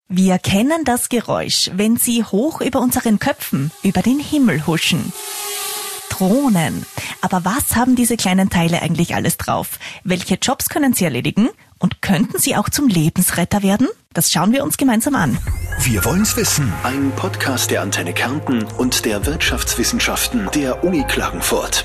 Wir kennen das Geräusch, wenn sie hoch über unseren Köpfen, über den Himmel huschen. Drohnen. Aber was haben diese kleinen Teile eigentlich alles drauf? Welche Jobs können sie erledigen? Und könnten sie auch zum Lebensretter werden? Das schauen wir uns gemeinsam an. Wir wollen's wissen. Ein Podcast der Antenne Kärnten und der Wirtschaftswissenschaften der Uni Klagenfurt.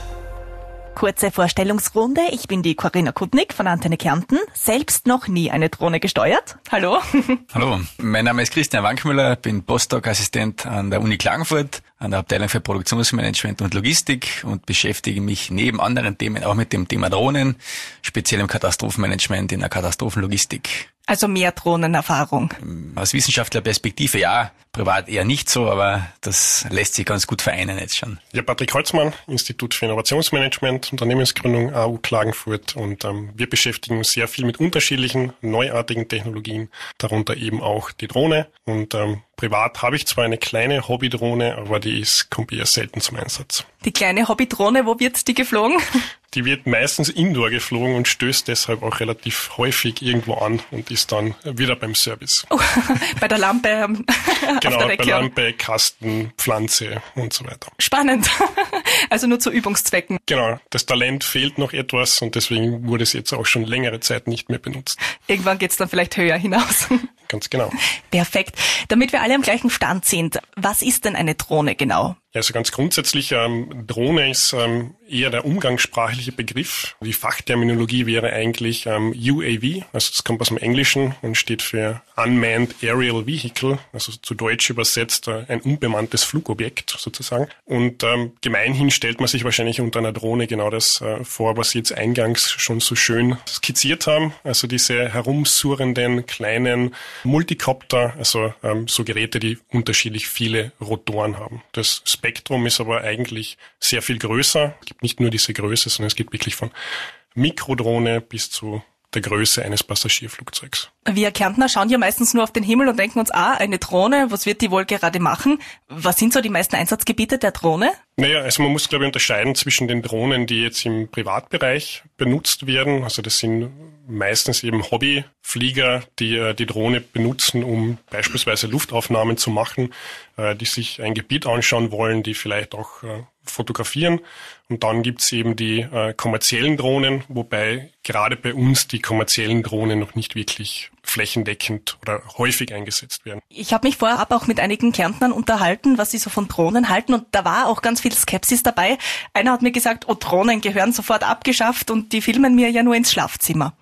Kurze Vorstellungsrunde. Ich bin die Corinna Kutnik von Antenne Kärnten. Selbst noch nie eine Drohne gesteuert. Hallo. Hallo, mein Name ist Christian Wankmüller, bin Postdoc-Assistent an der Uni Klagenfurt, an der Abteilung für Produktionsmanagement und Logistik und beschäftige mich neben anderen Themen auch mit dem Thema Drohnen, speziell im Katastrophenmanagement, in der Katastrophenlogistik. Also mehr Drohnenerfahrung. Aus Wissenschaftlerperspektive ja, privat eher nicht so, aber das lässt sich ganz gut vereinen jetzt schon. Ja, Patrick Holzmann, Institut für Innovationsmanagement, Unternehmensgründung AU Klagenfurt und wir beschäftigen uns sehr viel mit unterschiedlichen, neuartigen Technologien, darunter eben auch die Drohne und privat habe ich zwar eine kleine Hobbydrohne, aber die kommt eher selten zum Einsatz. Die kleine Hobbydrohne, wo wird die geflogen? Die wird meistens indoor geflogen und stößt deshalb auch relativ häufig irgendwo an und ist dann wieder beim Service. Oh, bei der Lampe genau, auf der bei Lampe, Kasten, Pflanze und so weiter. Spannend. Also nur zu Übungszwecken. Genau, das Talent fehlt noch etwas und deswegen wurde es jetzt auch schon längere Zeit nicht mehr benutzt. Irgendwann geht's dann vielleicht höher hinaus. Ganz genau. Perfekt. Damit wir alle am gleichen Stand sind, was ist denn eine Drohne genau? Ja, also ganz grundsätzlich, Drohne ist eher der umgangssprachliche Begriff. Die Fachterminologie wäre eigentlich UAV, also das kommt aus dem Englischen und steht für Unmanned Aerial Vehicle, also zu Deutsch übersetzt ein unbemanntes Flugobjekt sozusagen. Und gemeinhin stellt man sich wahrscheinlich unter einer Drohne genau das vor, was Sie jetzt eingangs schon so schön skizziert haben. Also diese herumsurrenden kleinen Multicopter, also so Geräte, die unterschiedlich viele Rotoren haben. Das Spektrum ist aber eigentlich sehr viel größer. Es gibt nicht nur diese Größe, sondern es geht wirklich von Mikrodrohne bis zu der Größe eines Passagierflugzeugs. Wir Kärntner schauen ja meistens nur auf den Himmel und denken uns, eine Drohne, was wird die wohl gerade machen? Was sind so die meisten Einsatzgebiete der Drohne? Naja, also man muss, glaube ich, unterscheiden zwischen den Drohnen, die jetzt im Privatbereich benutzt werden. Also das sind meistens eben Hobbyflieger, die die Drohne benutzen, um beispielsweise Luftaufnahmen zu machen, die sich ein Gebiet anschauen wollen, die vielleicht auch fotografieren. Und dann gibt's eben die kommerziellen Drohnen, wobei gerade bei uns die kommerziellen Drohnen noch nicht wirklich flächendeckend oder häufig eingesetzt werden. Ich habe mich vorab auch mit einigen Kärntnern unterhalten, was sie so von Drohnen halten, und da war auch ganz viel Skepsis dabei. Einer hat mir gesagt, Drohnen gehören sofort abgeschafft und die filmen mir ja nur ins Schlafzimmer.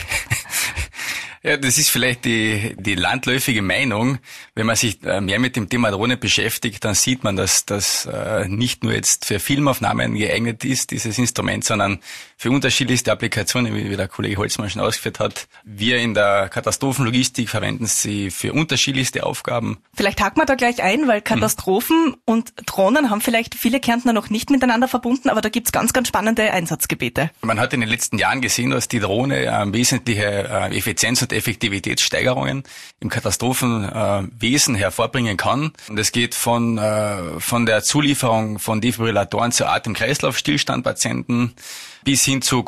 Ja, das ist vielleicht die landläufige Meinung. Wenn man sich mehr mit dem Thema Drohne beschäftigt, dann sieht man, dass das nicht nur jetzt für Filmaufnahmen geeignet ist, dieses Instrument, sondern für unterschiedlichste Applikationen, wie der Kollege Holzmann schon ausgeführt hat. Wir in der Katastrophenlogistik verwenden sie für unterschiedlichste Aufgaben. Vielleicht haken wir da gleich ein, weil Katastrophen und Drohnen haben vielleicht viele Kärntner noch nicht miteinander verbunden, aber da gibt's ganz, ganz spannende Einsatzgebiete. Man hat in den letzten Jahren gesehen, dass die Drohne wesentliche Effizienz und Effektivitätssteigerungen im Katastrophenwesen hervorbringen kann. Und es geht von der Zulieferung von Defibrillatoren zu Atem-Kreislauf-Stillstand-Patienten bis hin zu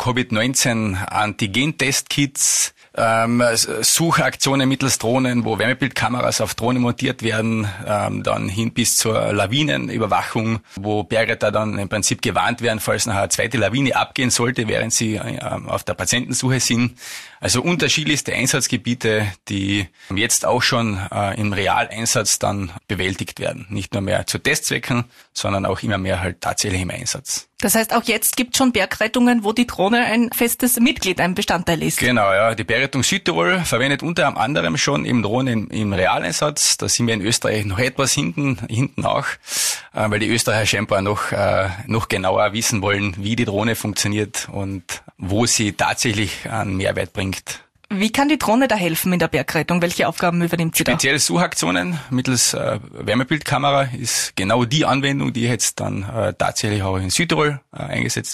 Covid-19-Antigen-Testkits, Suchaktionen mittels Drohnen, wo Wärmebildkameras auf Drohnen montiert werden, dann hin bis zur Lawinenüberwachung, wo Bergretter dann im Prinzip gewarnt werden, falls nachher eine zweite Lawine abgehen sollte, während sie auf der Patientensuche sind. Also unterschiedlichste Einsatzgebiete, die jetzt auch schon im Realeinsatz dann bewältigt werden. Nicht nur mehr zu Testzwecken, sondern auch immer mehr halt tatsächlich im Einsatz. Das heißt, auch jetzt gibt es schon Bergrettungen, wo die Drohne ein festes Mitglied, ein Bestandteil ist. Genau, ja. Die Bergrettung Südtirol verwendet unter anderem schon eben Drohnen im Realeinsatz. Da sind wir in Österreich noch etwas hinten nach, weil die Österreicher scheinbar noch genauer wissen wollen, wie die Drohne funktioniert und wo sie tatsächlich einen Mehrwert bringt. Wie kann die Drohne da helfen in der Bergrettung? Welche Aufgaben übernimmt sie da? Spezielle Suchaktionen mittels Wärmebildkamera ist genau die Anwendung, die jetzt dann tatsächlich auch in Südtirol eingesetzt wird.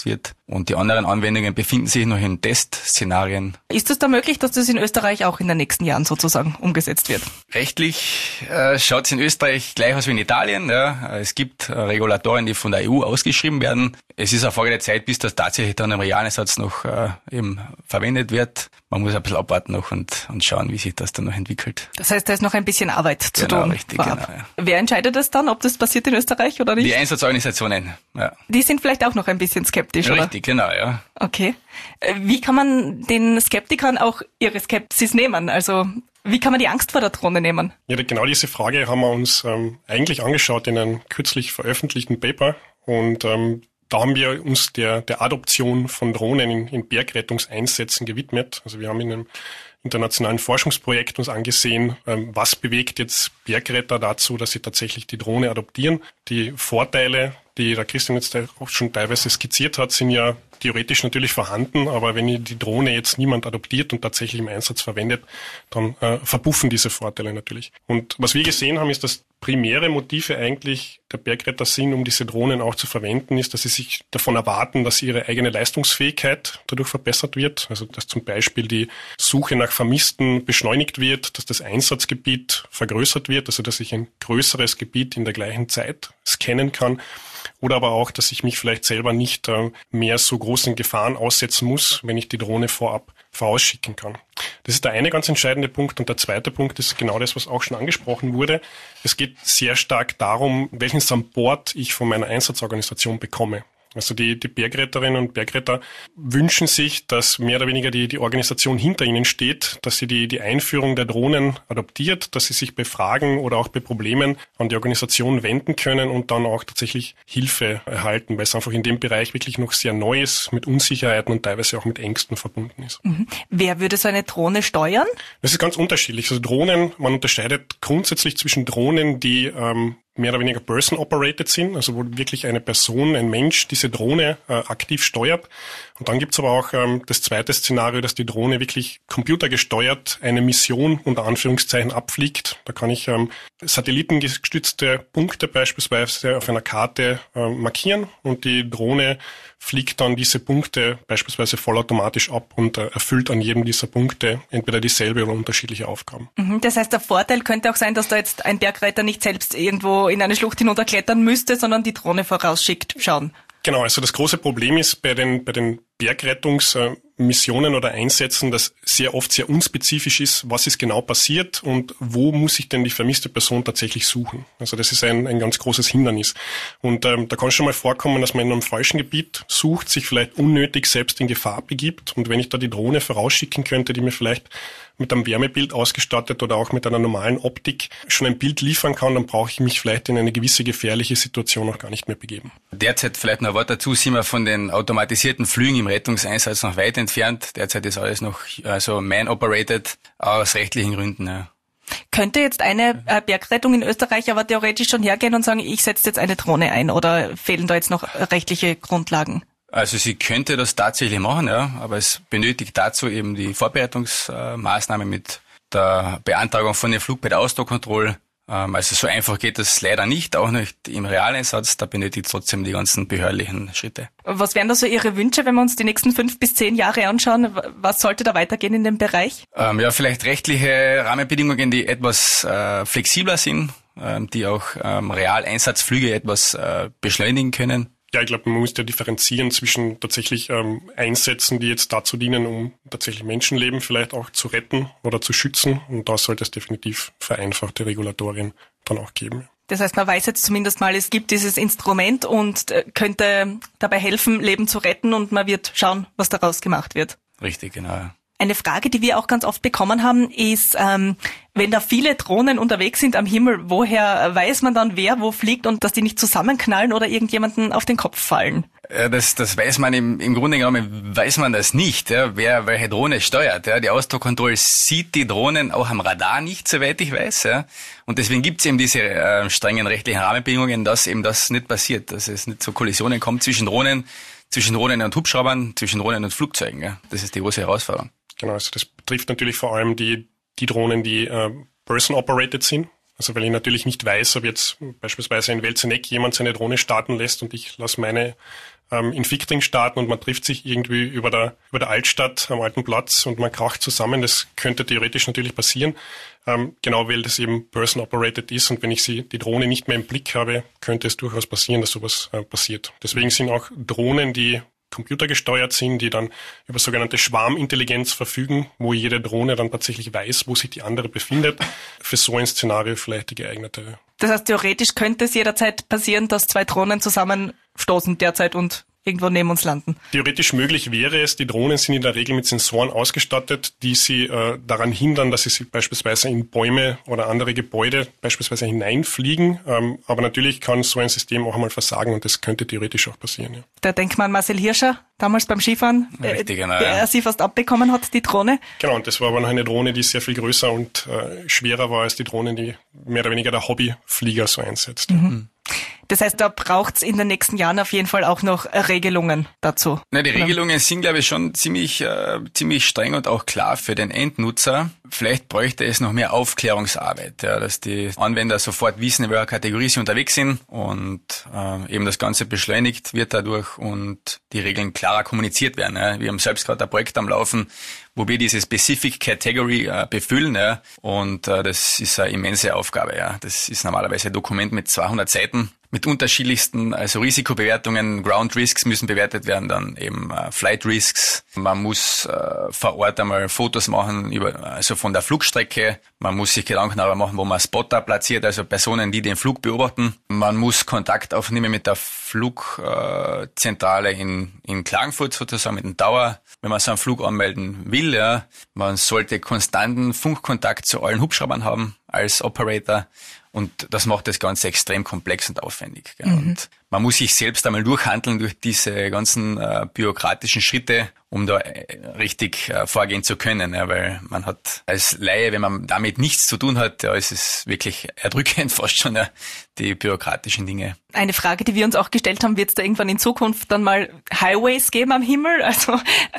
Und die anderen Anwendungen befinden sich noch in Testszenarien. Ist es da möglich, dass das in Österreich auch in den nächsten Jahren sozusagen umgesetzt wird? Rechtlich schaut es in Österreich gleich aus wie in Italien. Ja. Es gibt Regulatorien, die von der EU ausgeschrieben werden. Es ist eine Frage der Zeit, bis das tatsächlich dann im Realeinsatz noch eben verwendet wird. Man muss ein bisschen abwarten noch und schauen, wie sich das dann noch entwickelt. Das heißt, da ist noch ein bisschen Arbeit zu tun. Richtig, genau. Ja. Wer entscheidet das dann, ob das passiert in Österreich oder nicht? Die Einsatzorganisationen. Ja. Die sind vielleicht auch noch ein bisschen skeptisch, oder? Richtig, genau, ja. Okay. Wie kann man den Skeptikern auch ihre Skepsis nehmen? Also wie kann man die Angst vor der Drohne nehmen? Ja, genau diese Frage haben wir uns eigentlich angeschaut in einem kürzlich veröffentlichten Paper. Und da haben wir uns der Adoption von Drohnen in Bergrettungseinsätzen gewidmet. Also wir haben in einem internationalen Forschungsprojekt uns angesehen, was bewegt jetzt Bergretter dazu, dass sie tatsächlich die Drohne adoptieren. Die Vorteile, die der Christian jetzt auch schon teilweise skizziert hat, sind ja theoretisch natürlich vorhanden, aber wenn die Drohne jetzt niemand adoptiert und tatsächlich im Einsatz verwendet, dann verpuffen diese Vorteile natürlich. Und was wir gesehen haben, ist, dass primäre Motive eigentlich der Bergretter sind, um diese Drohnen auch zu verwenden, ist, dass sie sich davon erwarten, dass ihre eigene Leistungsfähigkeit dadurch verbessert wird. Also dass zum Beispiel die Suche nach Vermissten beschleunigt wird, dass das Einsatzgebiet vergrößert wird, also dass ich ein größeres Gebiet in der gleichen Zeit scannen kann. Oder aber auch, dass ich mich vielleicht selber nicht mehr so großen Gefahren aussetzen muss, wenn ich die Drohne vorab vorausschicken kann. Das ist der eine ganz entscheidende Punkt. Und der zweite Punkt ist genau das, was auch schon angesprochen wurde. Es geht sehr stark darum, welchen Support ich von meiner Einsatzorganisation bekomme. Also die Bergretterinnen und Bergretter wünschen sich, dass mehr oder weniger die Organisation hinter ihnen steht, dass sie die Einführung der Drohnen adoptiert, dass sie sich bei Fragen oder auch bei Problemen an die Organisation wenden können und dann auch tatsächlich Hilfe erhalten, weil es einfach in dem Bereich wirklich noch sehr neu ist, mit Unsicherheiten und teilweise auch mit Ängsten verbunden ist. Mhm. Wer würde so eine Drohne steuern? Das ist ganz unterschiedlich. Also Drohnen, man unterscheidet grundsätzlich zwischen Drohnen, die mehr oder weniger person-operated sind, also wo wirklich eine Person, ein Mensch diese Drohne aktiv steuert. Und dann gibt's aber auch das zweite Szenario, dass die Drohne wirklich computergesteuert eine Mission unter Anführungszeichen abfliegt. Da kann ich satellitengestützte Punkte beispielsweise auf einer Karte markieren und die Drohne fliegt dann diese Punkte beispielsweise vollautomatisch ab und erfüllt an jedem dieser Punkte entweder dieselbe oder unterschiedliche Aufgaben. Das heißt, der Vorteil könnte auch sein, dass da jetzt ein Bergretter nicht selbst irgendwo in eine Schlucht hinunterklettern müsste, sondern die Drohne vorausschickt. Schauen. Genau, also das große Problem ist bei den Bergrettungsmissionen oder Einsätzen, dass sehr oft sehr unspezifisch ist, was ist genau passiert und wo muss ich denn die vermisste Person tatsächlich suchen. Also das ist ein ganz großes Hindernis. Und da kann es schon mal vorkommen, dass man in einem falschen Gebiet sucht, sich vielleicht unnötig selbst in Gefahr begibt. Und wenn ich da die Drohne vorausschicken könnte, die mir vielleicht mit einem Wärmebild ausgestattet oder auch mit einer normalen Optik schon ein Bild liefern kann, dann brauche ich mich vielleicht in eine gewisse gefährliche Situation auch gar nicht mehr begeben. Derzeit vielleicht noch ein Wort dazu, sind wir von den automatisierten Flügen im Rettungseinsatz noch weit entfernt. Derzeit ist alles noch man-operated aus rechtlichen Gründen. Ja. Könnte jetzt eine Bergrettung in Österreich aber theoretisch schon hergehen und sagen, ich setze jetzt eine Drohne ein, oder fehlen da jetzt noch rechtliche Grundlagen? Also sie könnte das tatsächlich machen, ja, aber es benötigt dazu eben die Vorbereitungsmaßnahme mit der Beantragung von dem Flug bei der Ausdruckkontrolle. Also so einfach geht das leider nicht, auch nicht im Realeinsatz, da benötigt es trotzdem die ganzen behördlichen Schritte. Was wären da so Ihre Wünsche, wenn wir uns die nächsten 5 bis 10 Jahre anschauen? Was sollte da weitergehen in dem Bereich? Vielleicht rechtliche Rahmenbedingungen, die etwas flexibler sind, die auch Realeinsatzflüge etwas beschleunigen können. Ja, ich glaube, man muss ja differenzieren zwischen tatsächlich Einsätzen, die jetzt dazu dienen, um tatsächlich Menschenleben vielleicht auch zu retten oder zu schützen. Und da sollte es definitiv vereinfachte Regulatorien dann auch geben. Das heißt, man weiß jetzt zumindest mal, es gibt dieses Instrument und könnte dabei helfen, Leben zu retten, und man wird schauen, was daraus gemacht wird. Richtig, genau. Eine Frage, die wir auch ganz oft bekommen haben, ist, wenn da viele Drohnen unterwegs sind am Himmel, woher weiß man dann, wer wo fliegt, und dass die nicht zusammenknallen oder irgendjemanden auf den Kopf fallen? Das weiß man im Grunde genommen, weiß man das nicht, ja, wer welche Drohne steuert. Ja. Die Ausdruckkontrolle sieht die Drohnen auch am Radar nicht, soweit ich weiß. Ja. Und deswegen gibt's eben diese strengen rechtlichen Rahmenbedingungen, dass eben das nicht passiert, dass es nicht zu Kollisionen kommt zwischen Drohnen und Hubschraubern, zwischen Drohnen und Flugzeugen. Ja. Das ist die große Herausforderung. Genau, also das betrifft natürlich vor allem die Drohnen, die person-operated sind. Also weil ich natürlich nicht weiß, ob jetzt beispielsweise in Welzeneck jemand seine Drohne starten lässt und ich lasse meine in Fichtring starten und man trifft sich irgendwie über der Altstadt am Alten Platz und man kracht zusammen. Das könnte theoretisch natürlich passieren, genau weil das eben person-operated ist und wenn ich die Drohne nicht mehr im Blick habe, könnte es durchaus passieren, dass sowas passiert. Deswegen sind auch Drohnen, die computergesteuert sind, die dann über sogenannte Schwarmintelligenz verfügen, wo jede Drohne dann tatsächlich weiß, wo sich die andere befindet, für so ein Szenario vielleicht die geeignete. Das heißt, theoretisch könnte es jederzeit passieren, dass 2 Drohnen zusammenstoßen derzeit und irgendwo neben uns landen. Theoretisch möglich wäre es. Die Drohnen sind in der Regel mit Sensoren ausgestattet, die sie daran hindern, dass sie beispielsweise in Bäume oder andere Gebäude beispielsweise hineinfliegen. Aber natürlich kann so ein System auch einmal versagen und das könnte theoretisch auch passieren. Ja. Da denkt man an Marcel Hirscher, damals beim Skifahren, Richtig, genau, der sie fast abbekommen hat, die Drohne. Genau, und das war aber noch eine Drohne, die sehr viel größer und schwerer war als die Drohnen, die mehr oder weniger der Hobbyflieger so einsetzt. Mhm. Das heißt, da braucht's in den nächsten Jahren auf jeden Fall auch noch Regelungen dazu. Na, die Regelungen sind, glaube ich, schon ziemlich streng und auch klar für den Endnutzer. Vielleicht bräuchte es noch mehr Aufklärungsarbeit, ja, dass die Anwender sofort wissen, in welcher Kategorie sie unterwegs sind und eben das Ganze beschleunigt wird dadurch und die Regeln klarer kommuniziert werden. Ja. Wir haben selbst gerade ein Projekt am Laufen, wo wir diese Specific Category befüllen, ja, und das ist eine immense Aufgabe. Ja. Das ist normalerweise ein Dokument mit 200 Seiten. Mit unterschiedlichsten, also Risikobewertungen, Ground Risks müssen bewertet werden, dann eben Flight Risks. Man muss vor Ort einmal Fotos machen also von der Flugstrecke. Man muss sich Gedanken darüber machen, wo man Spotter platziert, also Personen, die den Flug beobachten. Man muss Kontakt aufnehmen mit der Flugzentrale in Klagenfurt sozusagen, mit dem Tower, wenn man so einen Flug anmelden will. Ja. Man sollte konstanten Funkkontakt zu allen Hubschraubern haben als Operator. Und das macht das Ganze extrem komplex und aufwendig. Gell? Und man muss sich selbst einmal durchhandeln durch diese ganzen bürokratischen Schritte, um da richtig vorgehen zu können. Ja, weil man hat als Laie, wenn man damit nichts zu tun hat, ja, ist es wirklich erdrückend fast schon, ja, die bürokratischen Dinge. Eine Frage, die wir uns auch gestellt haben, wird es da irgendwann in Zukunft dann mal Highways geben am Himmel, also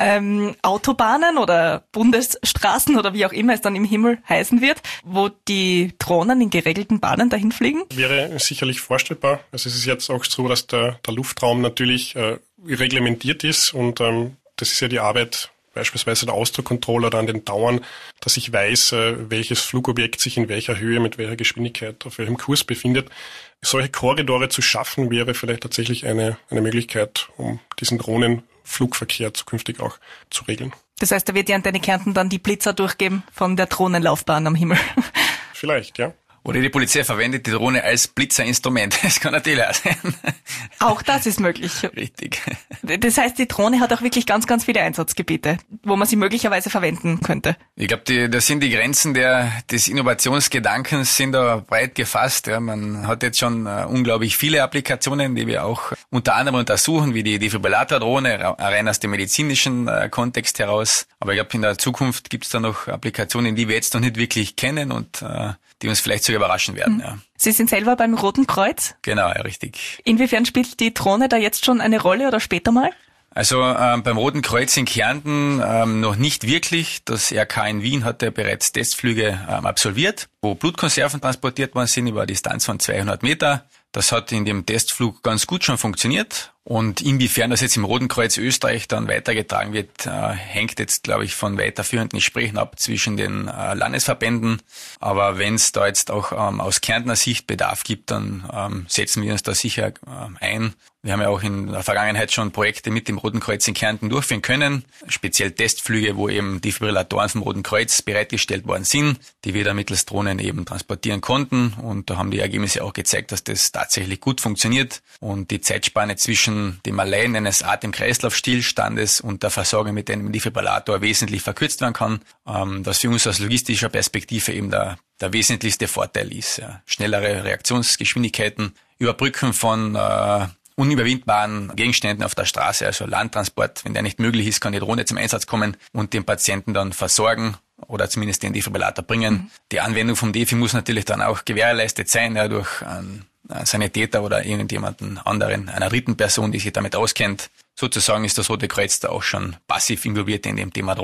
Autobahnen oder Bundesstraßen oder wie auch immer es dann im Himmel heißen wird, wo die Drohnen in geregelten Bahnen dahin fliegen? Wäre sicherlich vorstellbar. Also es ist jetzt auch so, dass der Luftraum natürlich reglementiert ist und das ist ja die Arbeit beispielsweise der Ausdruckkontrolle oder an den Towern, dass ich weiß, welches Flugobjekt sich in welcher Höhe, mit welcher Geschwindigkeit, auf welchem Kurs befindet. Solche Korridore zu schaffen, wäre vielleicht tatsächlich eine Möglichkeit, um diesen Drohnenflugverkehr zukünftig auch zu regeln. Das heißt, da wird die Antenne Kärnten dann die Blitzer durchgeben von der Drohnenlaufbahn am Himmel. Vielleicht, ja. Oder die Polizei verwendet die Drohne als Blitzerinstrument. Das kann natürlich auch sein. Auch das ist möglich. Richtig. Das heißt, die Drohne hat auch wirklich ganz, ganz viele Einsatzgebiete, wo man sie möglicherweise verwenden könnte. Ich glaube, da sind die Grenzen des Innovationsgedankens sind da breit gefasst. Ja. Man hat jetzt schon unglaublich viele Applikationen, die wir auch unter anderem untersuchen, wie die Defibrillatordrohne, rein aus dem medizinischen Kontext heraus. Aber ich glaube, in der Zukunft gibt es da noch Applikationen, die wir jetzt noch nicht wirklich kennen und die uns vielleicht sogar überraschen werden. Ja. Sie sind selber beim Roten Kreuz? Genau, ja, richtig. Inwiefern spielt die Drohne da jetzt schon eine Rolle oder später mal? Also beim Roten Kreuz in Kärnten noch nicht wirklich. Das RK in Wien hat ja bereits Testflüge absolviert, wo Blutkonserven transportiert worden sind über eine Distanz von 200 Meter. Das hat in dem Testflug ganz gut schon funktioniert. Und inwiefern das jetzt im Roten Kreuz Österreich dann weitergetragen wird, hängt jetzt, glaube ich, von weiterführenden Gesprächen ab zwischen den Landesverbänden. Aber wenn es da jetzt auch aus Kärntner Sicht Bedarf gibt, dann setzen wir uns da sicher ein. Wir haben ja auch in der Vergangenheit schon Projekte mit dem Roten Kreuz in Kärnten durchführen können, speziell Testflüge, wo eben Defibrillatoren vom Roten Kreuz bereitgestellt worden sind, die wir da mittels Drohnen eben transportieren konnten. Und da haben die Ergebnisse auch gezeigt, dass das tatsächlich gut funktioniert und die Zeitspanne zwischen dem Erleiden eines Atem-Kreislauf-Stillstandes und der Versorgung mit einem Defibrillator wesentlich verkürzt werden kann, was für uns aus logistischer Perspektive eben der wesentlichste Vorteil ist. Ja. Schnellere Reaktionsgeschwindigkeiten, Überbrücken von unüberwindbaren Gegenständen auf der Straße, also Landtransport, wenn der nicht möglich ist, kann die Drohne zum Einsatz kommen und den Patienten dann versorgen oder zumindest den Defibrillator bringen. Die Anwendung vom Defi muss natürlich dann auch gewährleistet sein, ja, durch einen Sanitäter oder irgendjemanden anderen, einer dritten Person, die sich damit auskennt. Sozusagen ist das Rote Kreuz da auch schon passiv involviert in dem Thema Drohne.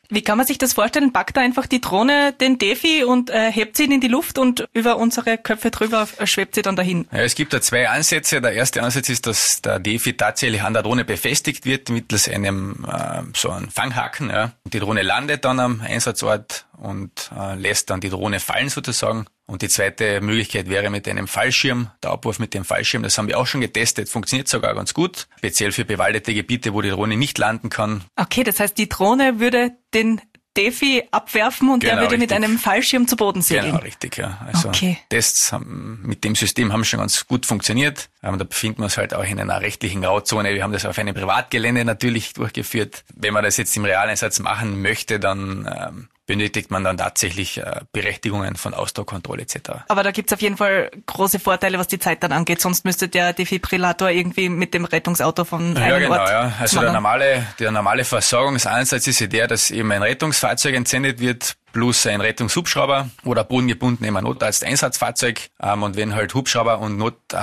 Wie kann man sich das vorstellen? Packt da einfach die Drohne den Defi und hebt sie ihn in die Luft und über unsere Köpfe drüber schwebt sie dann dahin? Ja, es gibt da zwei Ansätze. Der erste Ansatz ist, dass der Defi tatsächlich an der Drohne befestigt wird mittels einem so einem Fanghaken. Ja. Die Drohne landet dann am Einsatzort und lässt dann die Drohne fallen sozusagen. Und die zweite Möglichkeit wäre mit einem Fallschirm, der Abwurf mit dem Fallschirm. Das haben wir auch schon getestet, funktioniert sogar ganz gut. Speziell für bewaldete Gebiete, wo die Drohne nicht landen kann. Okay, das heißt, die Drohne würde den Defi abwerfen und der würde mit einem Fallschirm zu Boden segeln. Genau, richtig, ja. Also Tests mit dem System haben schon ganz gut funktioniert. Da befinden wir uns halt auch in einer rechtlichen Grauzone. Wir haben das auf einem Privatgelände natürlich durchgeführt. Wenn man das jetzt im Realeinsatz machen möchte, dann benötigt man dann tatsächlich Berechtigungen von Ausdruckkontrolle etc. Aber da gibt's auf jeden Fall große Vorteile, was die Zeit dann angeht. Sonst müsste der Defibrillator irgendwie mit dem Rettungsauto von einem Ort. Ja. Also der normale Versorgungsansatz ist ja der, dass eben ein Rettungsfahrzeug entsendet wird, plus ein Rettungshubschrauber oder bodengebunden eben ein Notarzt-Einsatzfahrzeug. Und wenn halt Hubschrauber und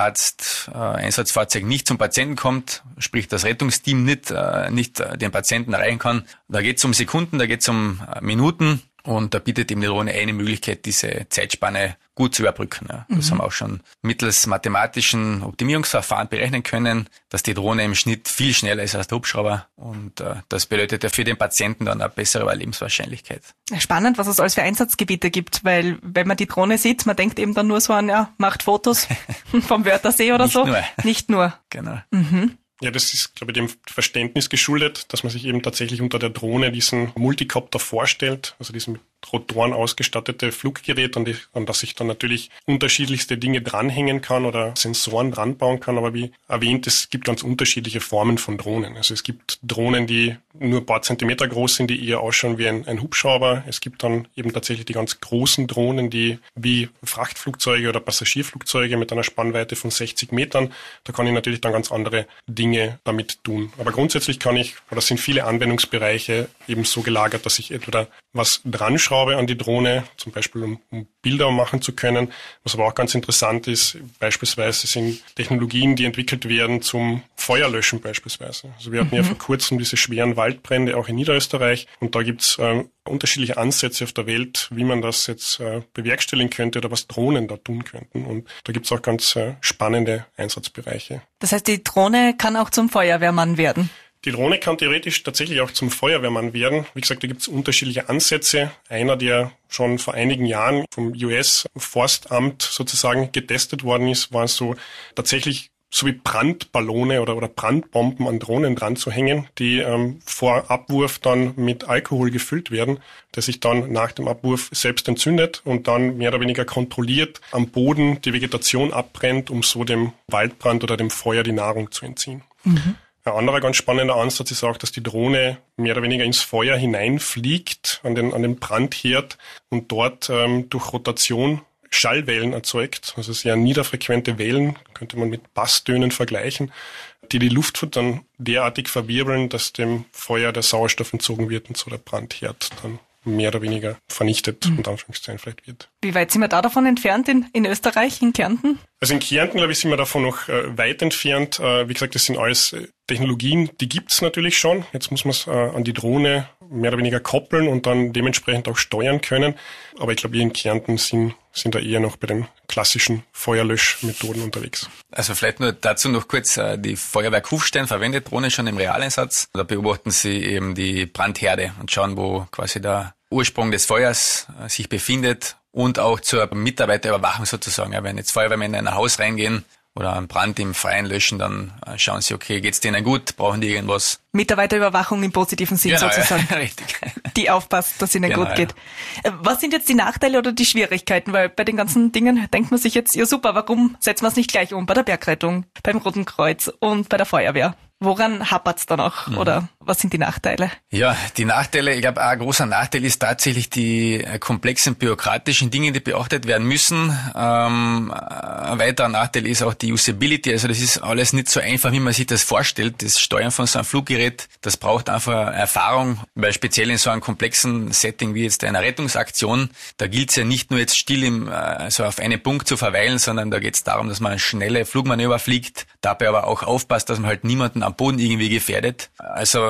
Notarzt-Einsatzfahrzeug nicht zum Patienten kommt, sprich das Rettungsteam nicht den Patienten erreichen kann, da geht's um Sekunden, da geht's um Minuten. Und da bietet eben die Drohne eine Möglichkeit, diese Zeitspanne gut zu überbrücken. Ja. Das haben wir auch schon mittels mathematischen Optimierungsverfahren berechnen können, dass die Drohne im Schnitt viel schneller ist als der Hubschrauber. Und das bedeutet ja für den Patienten dann eine bessere Überlebenswahrscheinlichkeit. Spannend, was es alles für Einsatzgebiete gibt, weil wenn man die Drohne sieht, man denkt eben dann nur so an, macht Fotos vom Wörthersee oder so. Nicht nur. Genau. Mhm. Ja, das ist, glaube ich, dem Verständnis geschuldet, dass man sich eben tatsächlich unter der Drohne diesen Multicopter vorstellt, also diesen mit Rotoren ausgestattete Fluggerät, an das sich dann natürlich unterschiedlichste Dinge dranhängen kann oder Sensoren dranbauen kann. Aber wie erwähnt, es gibt ganz unterschiedliche Formen von Drohnen. Also es gibt Drohnen, die nur ein paar Zentimeter groß sind, die eher ausschauen wie ein Hubschrauber. Es gibt dann eben tatsächlich die ganz großen Drohnen, die wie Frachtflugzeuge oder Passagierflugzeuge mit einer Spannweite von 60 Metern. Da kann ich natürlich dann ganz andere Dinge damit tun. Aber grundsätzlich sind viele Anwendungsbereiche eben so gelagert, dass ich entweder was dran schraube an die Drohne, zum Beispiel um Bilder machen zu können. Was aber auch ganz interessant ist, beispielsweise sind Technologien, die entwickelt werden zum Feuerlöschen beispielsweise. Also wir hatten ja vor kurzem diese schweren Waldbrände auch in Niederösterreich und da gibt's unterschiedliche Ansätze auf der Welt, wie man das jetzt bewerkstelligen könnte oder was Drohnen da tun könnten. Und da gibt's auch ganz spannende Einsatzbereiche. Das heißt, die Drohne kann auch zum Feuerwehrmann werden? Die Drohne kann theoretisch tatsächlich auch zum Feuerwehrmann werden. Wie gesagt, da gibt es unterschiedliche Ansätze. Einer, der schon vor einigen Jahren vom US-Forstamt sozusagen getestet worden ist, war so tatsächlich so wie Brandballone oder Brandbomben an Drohnen dran zu hängen, die vor Abwurf dann mit Alkohol gefüllt werden, der sich dann nach dem Abwurf selbst entzündet und dann mehr oder weniger kontrolliert am Boden die Vegetation abbrennt, um so dem Waldbrand oder dem Feuer die Nahrung zu entziehen. Mhm. Ein anderer ganz spannender Ansatz ist auch, dass die Drohne mehr oder weniger ins Feuer hineinfliegt, an den Brandherd und dort durch Rotation Schallwellen erzeugt, also sehr niederfrequente Wellen, könnte man mit Basstönen vergleichen, die Luft dann derartig verwirbeln, dass dem Feuer der Sauerstoff entzogen wird und so der Brandherd dann mehr oder weniger vernichtet, unter Anführungszeichen vielleicht wird. Wie weit sind wir da davon entfernt in Österreich, in Kärnten? Also in Kärnten, glaube ich, sind wir davon noch weit entfernt. Wie gesagt, das sind alles Technologien, die gibt's natürlich schon. Jetzt muss man es an die Drohne mehr oder weniger koppeln und dann dementsprechend auch steuern können. Aber ich glaube, wir in Kärnten sind da eher noch bei den klassischen Feuerlöschmethoden unterwegs. Also vielleicht nur dazu noch kurz, die Feuerwehr Kufstein verwendet Drohne schon im Realeinsatz. Da beobachten sie eben die Brandherde und schauen, wo quasi der Ursprung des Feuers sich befindet und auch zur Mitarbeiterüberwachung sozusagen. Ja, wenn jetzt Feuerwehrmänner in ein Haus reingehen oder einen Brand im Freien löschen, dann schauen sie, okay, geht's denen gut, brauchen die irgendwas? Mitarbeiterüberwachung im positiven Sinn sozusagen. Ja, richtig. Die aufpasst, dass es ihnen gut geht. Ja. Was sind jetzt die Nachteile oder die Schwierigkeiten? Weil bei den ganzen Dingen denkt man sich jetzt, ja super, warum setzen wir es nicht gleich um? Bei der Bergrettung, beim Roten Kreuz und bei der Feuerwehr. Woran hapert's dann auch? Oder was sind die Nachteile? Ja, die Nachteile, ich glaube, ein großer Nachteil ist tatsächlich die komplexen bürokratischen Dinge, die beachtet werden müssen. Ein weiterer Nachteil ist auch die Usability. Also das ist alles nicht so einfach, wie man sich das vorstellt. Das Steuern von so einem Fluggerät, das braucht einfach Erfahrung, weil speziell in so einem komplexen Setting wie jetzt einer Rettungsaktion, da gilt es ja nicht nur jetzt still so auf einen Punkt zu verweilen, sondern da geht es darum, dass man schnelle Flugmanöver fliegt, dabei aber auch aufpasst, dass man halt niemanden am Boden irgendwie gefährdet. Also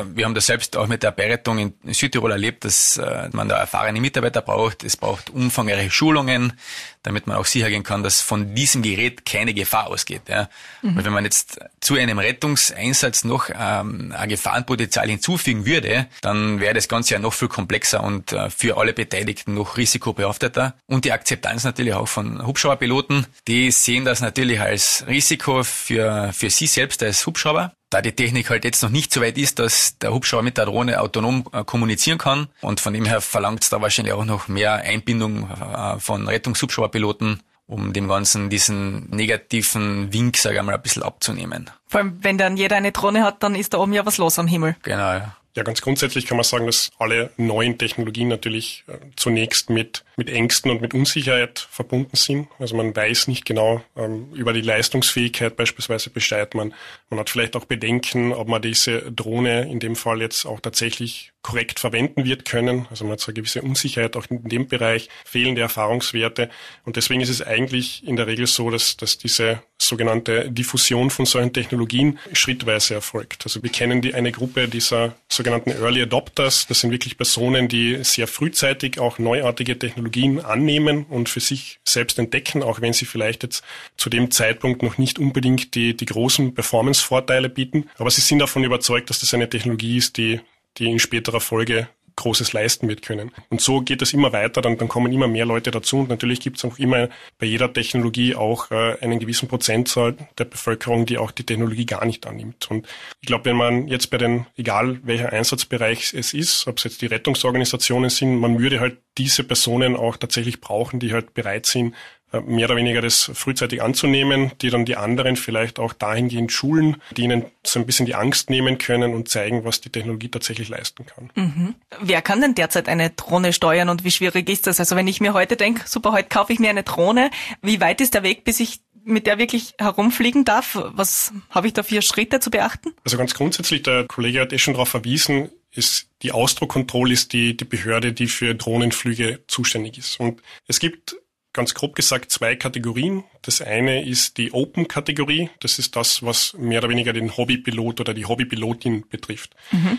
Also wir haben das selbst auch mit der Beirettung in Südtirol erlebt, dass man da erfahrene Mitarbeiter braucht. Es braucht umfangreiche Schulungen, damit man auch sicher gehen kann, dass von diesem Gerät keine Gefahr ausgeht. Ja. Weil wenn man jetzt zu einem Rettungseinsatz noch ein Gefahrenpotenzial hinzufügen würde, dann wäre das Ganze ja noch viel komplexer und für alle Beteiligten noch risikobehafteter. Und die Akzeptanz natürlich auch von Hubschrauberpiloten, die sehen das natürlich als Risiko für sie selbst als Hubschrauber. Da die Technik halt jetzt noch nicht so weit ist, dass der Hubschrauber mit der Drohne autonom kommunizieren kann. Und von dem her verlangt es da wahrscheinlich auch noch mehr Einbindung von Rettungshubschrauberpiloten, um dem Ganzen diesen negativen Wink, sage ich mal, ein bisschen abzunehmen. Vor allem, wenn dann jeder eine Drohne hat, dann ist da oben ja was los am Himmel. Genau, ja. Ja, ganz grundsätzlich kann man sagen, dass alle neuen Technologien natürlich zunächst mit Ängsten und mit Unsicherheit verbunden sind. Also man weiß nicht genau über die Leistungsfähigkeit beispielsweise Bescheid. Man hat vielleicht auch Bedenken, ob man diese Drohne in dem Fall jetzt auch tatsächlich korrekt verwenden wird können. Also man hat so eine gewisse Unsicherheit auch in dem Bereich, fehlende Erfahrungswerte. Und deswegen ist es eigentlich in der Regel so, dass diese sogenannte Diffusion von solchen Technologien schrittweise erfolgt. Also wir kennen eine Gruppe dieser sogenannten Early Adopters. Das sind wirklich Personen, die sehr frühzeitig auch neuartige Technologien annehmen und für sich selbst entdecken, auch wenn sie vielleicht jetzt zu dem Zeitpunkt noch nicht unbedingt die großen Performance-Vorteile bieten. Aber sie sind davon überzeugt, dass das eine Technologie ist, die in späterer Folge Großes leisten wird können. Und so geht es immer weiter, dann kommen immer mehr Leute dazu und natürlich gibt es auch immer bei jeder Technologie auch einen gewissen Prozentzahl der Bevölkerung, die auch die Technologie gar nicht annimmt. Und ich glaube, wenn man jetzt egal welcher Einsatzbereich es ist, ob es jetzt die Rettungsorganisationen sind, man würde halt diese Personen auch tatsächlich brauchen, die halt bereit sind, mehr oder weniger das frühzeitig anzunehmen, die dann die anderen vielleicht auch dahingehend schulen, die ihnen so ein bisschen die Angst nehmen können und zeigen, was die Technologie tatsächlich leisten kann. Mhm. Wer kann denn derzeit eine Drohne steuern und wie schwierig ist das? Also wenn ich mir heute denke, super, heute kaufe ich mir eine Drohne, wie weit ist der Weg, bis ich mit der wirklich herumfliegen darf? Was habe ich da für Schritte zu beachten? Also ganz grundsätzlich, der Kollege hat schon darauf verwiesen, die Ausdruckkontrolle ist die Behörde, die für Drohnenflüge zuständig ist. Und es gibt ganz grob gesagt 2 Kategorien. Das eine ist die Open-Kategorie. Das ist das, was mehr oder weniger den Hobbypilot oder die Hobbypilotin betrifft.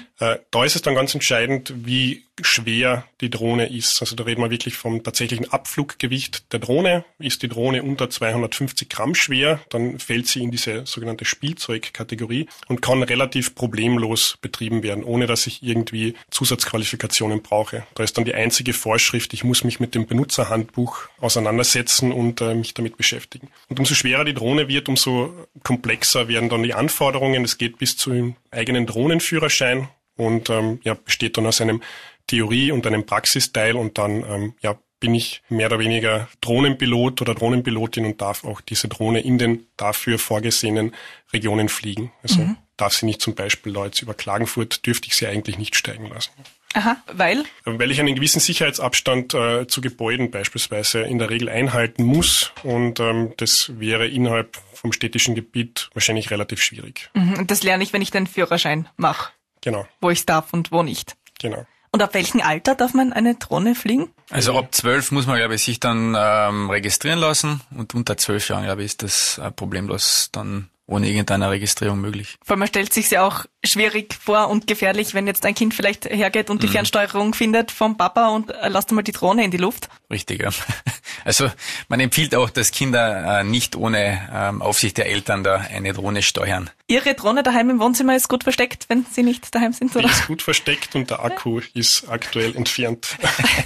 Da ist es dann ganz entscheidend, wie schwer die Drohne ist. Also da reden wir wirklich vom tatsächlichen Abfluggewicht der Drohne. Ist die Drohne unter 250 Gramm schwer, dann fällt sie in diese sogenannte Spielzeugkategorie und kann relativ problemlos betrieben werden, ohne dass ich irgendwie Zusatzqualifikationen brauche. Da ist dann die einzige Vorschrift, ich muss mich mit dem Benutzerhandbuch auseinandersetzen und mich damit beschäftigen. Und umso schwerer die Drohne wird, umso komplexer werden dann die Anforderungen. Es geht bis zu einem eigenen Drohnenführerschein und besteht dann aus einem Theorie- und einem Praxisteil und dann bin ich mehr oder weniger Drohnenpilot oder Drohnenpilotin und darf auch diese Drohne in den dafür vorgesehenen Regionen fliegen. Also darf sie nicht zum Beispiel da jetzt über Klagenfurt, dürfte ich sie eigentlich nicht steigen lassen. Aha, weil? Weil ich einen gewissen Sicherheitsabstand zu Gebäuden beispielsweise in der Regel einhalten muss und das wäre innerhalb vom städtischen Gebiet wahrscheinlich relativ schwierig. Und das lerne ich, wenn ich den Führerschein mache. Genau. Wo ich darf und wo nicht. Genau. Und ab welchem Alter darf man eine Drohne fliegen? Also ab 12 muss man, glaube ich, sich dann registrieren lassen und unter 12 Jahren, glaube ich, ist das problemlos dann ohne irgendeine Registrierung möglich. Vor allem man stellt sich ja auch schwierig vor und gefährlich, wenn jetzt ein Kind vielleicht hergeht und die Fernsteuerung findet vom Papa und lasst mal die Drohne in die Luft. Richtig, ja. Also man empfiehlt auch, dass Kinder nicht ohne Aufsicht der Eltern da eine Drohne steuern. Ihre Drohne daheim im Wohnzimmer ist gut versteckt, wenn Sie nicht daheim sind, oder? Die ist gut versteckt und der Akku ist aktuell entfernt.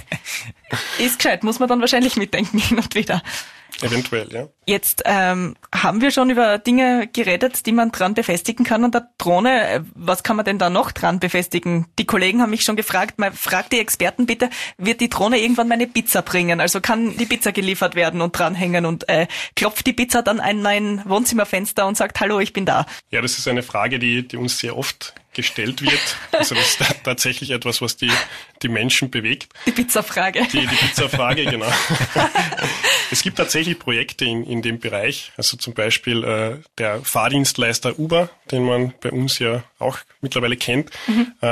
Ist gescheit, muss man dann wahrscheinlich mitdenken hin und wieder. Eventuell, ja. Jetzt haben wir schon über Dinge geredet, die man dran befestigen kann an der Drohne. Was kann man denn da noch dran befestigen? Die Kollegen haben mich schon gefragt, fragt die Experten bitte, wird die Drohne irgendwann meine Pizza bringen? Also kann die Pizza geliefert werden und dranhängen und klopft die Pizza dann an mein Wohnzimmerfenster und sagt, hallo, ich bin da? Ja, das ist eine Frage, die uns sehr oft gestellt wird. Also das ist tatsächlich etwas, was die Menschen bewegt. Die Pizzafrage. Die Pizzafrage, genau. Es gibt tatsächlich Projekte in dem Bereich. Also zum Beispiel der Fahrdienstleister Uber, den man bei uns ja auch mittlerweile kennt.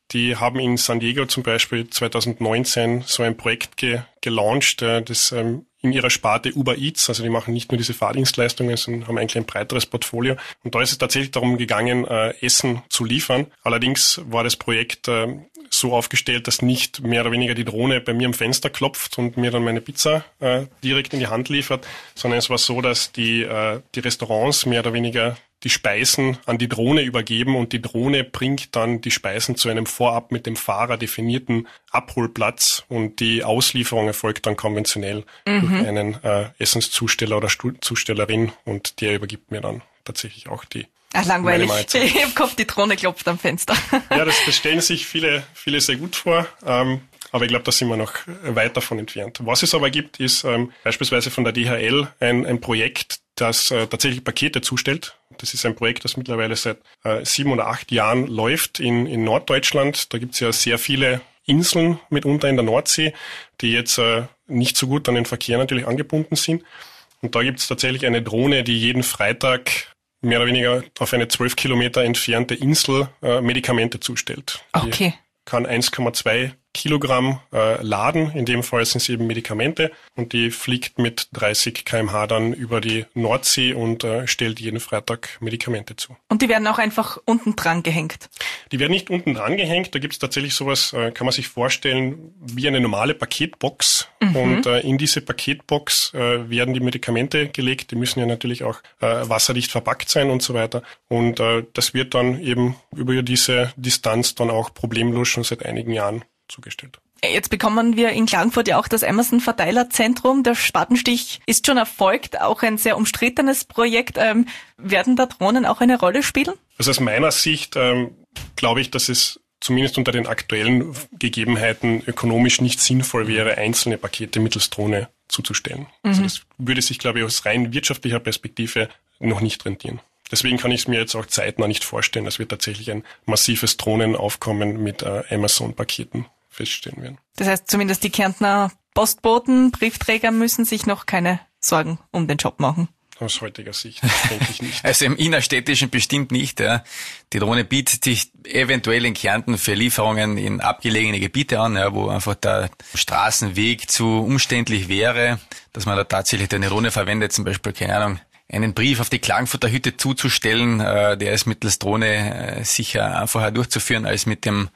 Die haben in San Diego zum Beispiel 2019 so ein Projekt gelauncht, das in ihrer Sparte Uber Eats, also die machen nicht nur diese Fahrdienstleistungen, sondern haben eigentlich ein breiteres Portfolio. Und da ist es tatsächlich darum gegangen, Essen zu liefern. Allerdings war das Projekt so aufgestellt, dass nicht mehr oder weniger die Drohne bei mir am Fenster klopft und mir dann meine Pizza direkt in die Hand liefert, sondern es war so, dass die Restaurants mehr oder weniger die Speisen an die Drohne übergeben und die Drohne bringt dann die Speisen zu einem vorab mit dem Fahrer definierten Abholplatz und die Auslieferung erfolgt dann konventionell durch einen Essenszusteller oder Zustellerin und der übergibt mir dann tatsächlich auch die. Ach, langweilig. Im Kopf, die Drohne klopft am Fenster. Ja, das stellen sich viele sehr gut vor. Aber ich glaube, da sind wir noch weit davon entfernt. Was es aber gibt, ist beispielsweise von der DHL ein Projekt, das tatsächlich Pakete zustellt. Das ist ein Projekt, das mittlerweile seit 7 oder 8 Jahren läuft in Norddeutschland. Da gibt es ja sehr viele Inseln mitunter in der Nordsee, die jetzt nicht so gut an den Verkehr natürlich angebunden sind. Und da gibt es tatsächlich eine Drohne, die jeden Freitag mehr oder weniger auf eine 12 Kilometer entfernte Insel Medikamente zustellt. Okay. Die kann 1,2 Kilogramm laden, in dem Fall sind es eben Medikamente und die fliegt mit 30 km/h dann über die Nordsee und stellt jeden Freitag Medikamente zu. Und die werden auch einfach unten dran gehängt? Die werden nicht unten dran gehängt, da gibt es tatsächlich sowas, kann man sich vorstellen, wie eine normale Paketbox und in diese Paketbox werden die Medikamente gelegt, die müssen ja natürlich auch wasserdicht verpackt sein und so weiter und das wird dann eben über diese Distanz dann auch problemlos schon seit einigen Jahren zugestellt. Jetzt bekommen wir in Klagenfurt ja auch das Amazon-Verteilerzentrum. Der Spatenstich ist schon erfolgt, auch ein sehr umstrittenes Projekt. Werden da Drohnen auch eine Rolle spielen? Also aus meiner Sicht glaube ich, dass es zumindest unter den aktuellen Gegebenheiten ökonomisch nicht sinnvoll wäre, einzelne Pakete mittels Drohne zuzustellen. Also das würde sich, glaube ich, aus rein wirtschaftlicher Perspektive noch nicht rentieren. Deswegen kann ich es mir jetzt auch zeitnah nicht vorstellen, dass wir tatsächlich ein massives Drohnenaufkommen mit Amazon-Paketen feststellen werden. Das heißt, zumindest die Kärntner Postboten, Briefträger müssen sich noch keine Sorgen um den Job machen. Aus heutiger Sicht denke ich nicht. Also im innerstädtischen bestimmt nicht. Ja. Die Drohne bietet sich eventuell in Kärnten für Lieferungen in abgelegene Gebiete an, ja, wo einfach der Straßenweg zu umständlich wäre, dass man da tatsächlich eine Drohne verwendet, zum Beispiel, keine Ahnung, einen Brief auf die Klagenfurter Hütte zuzustellen, der ist mittels Drohne sicher einfacher durchzuführen als mit dem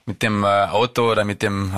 Auto oder mit dem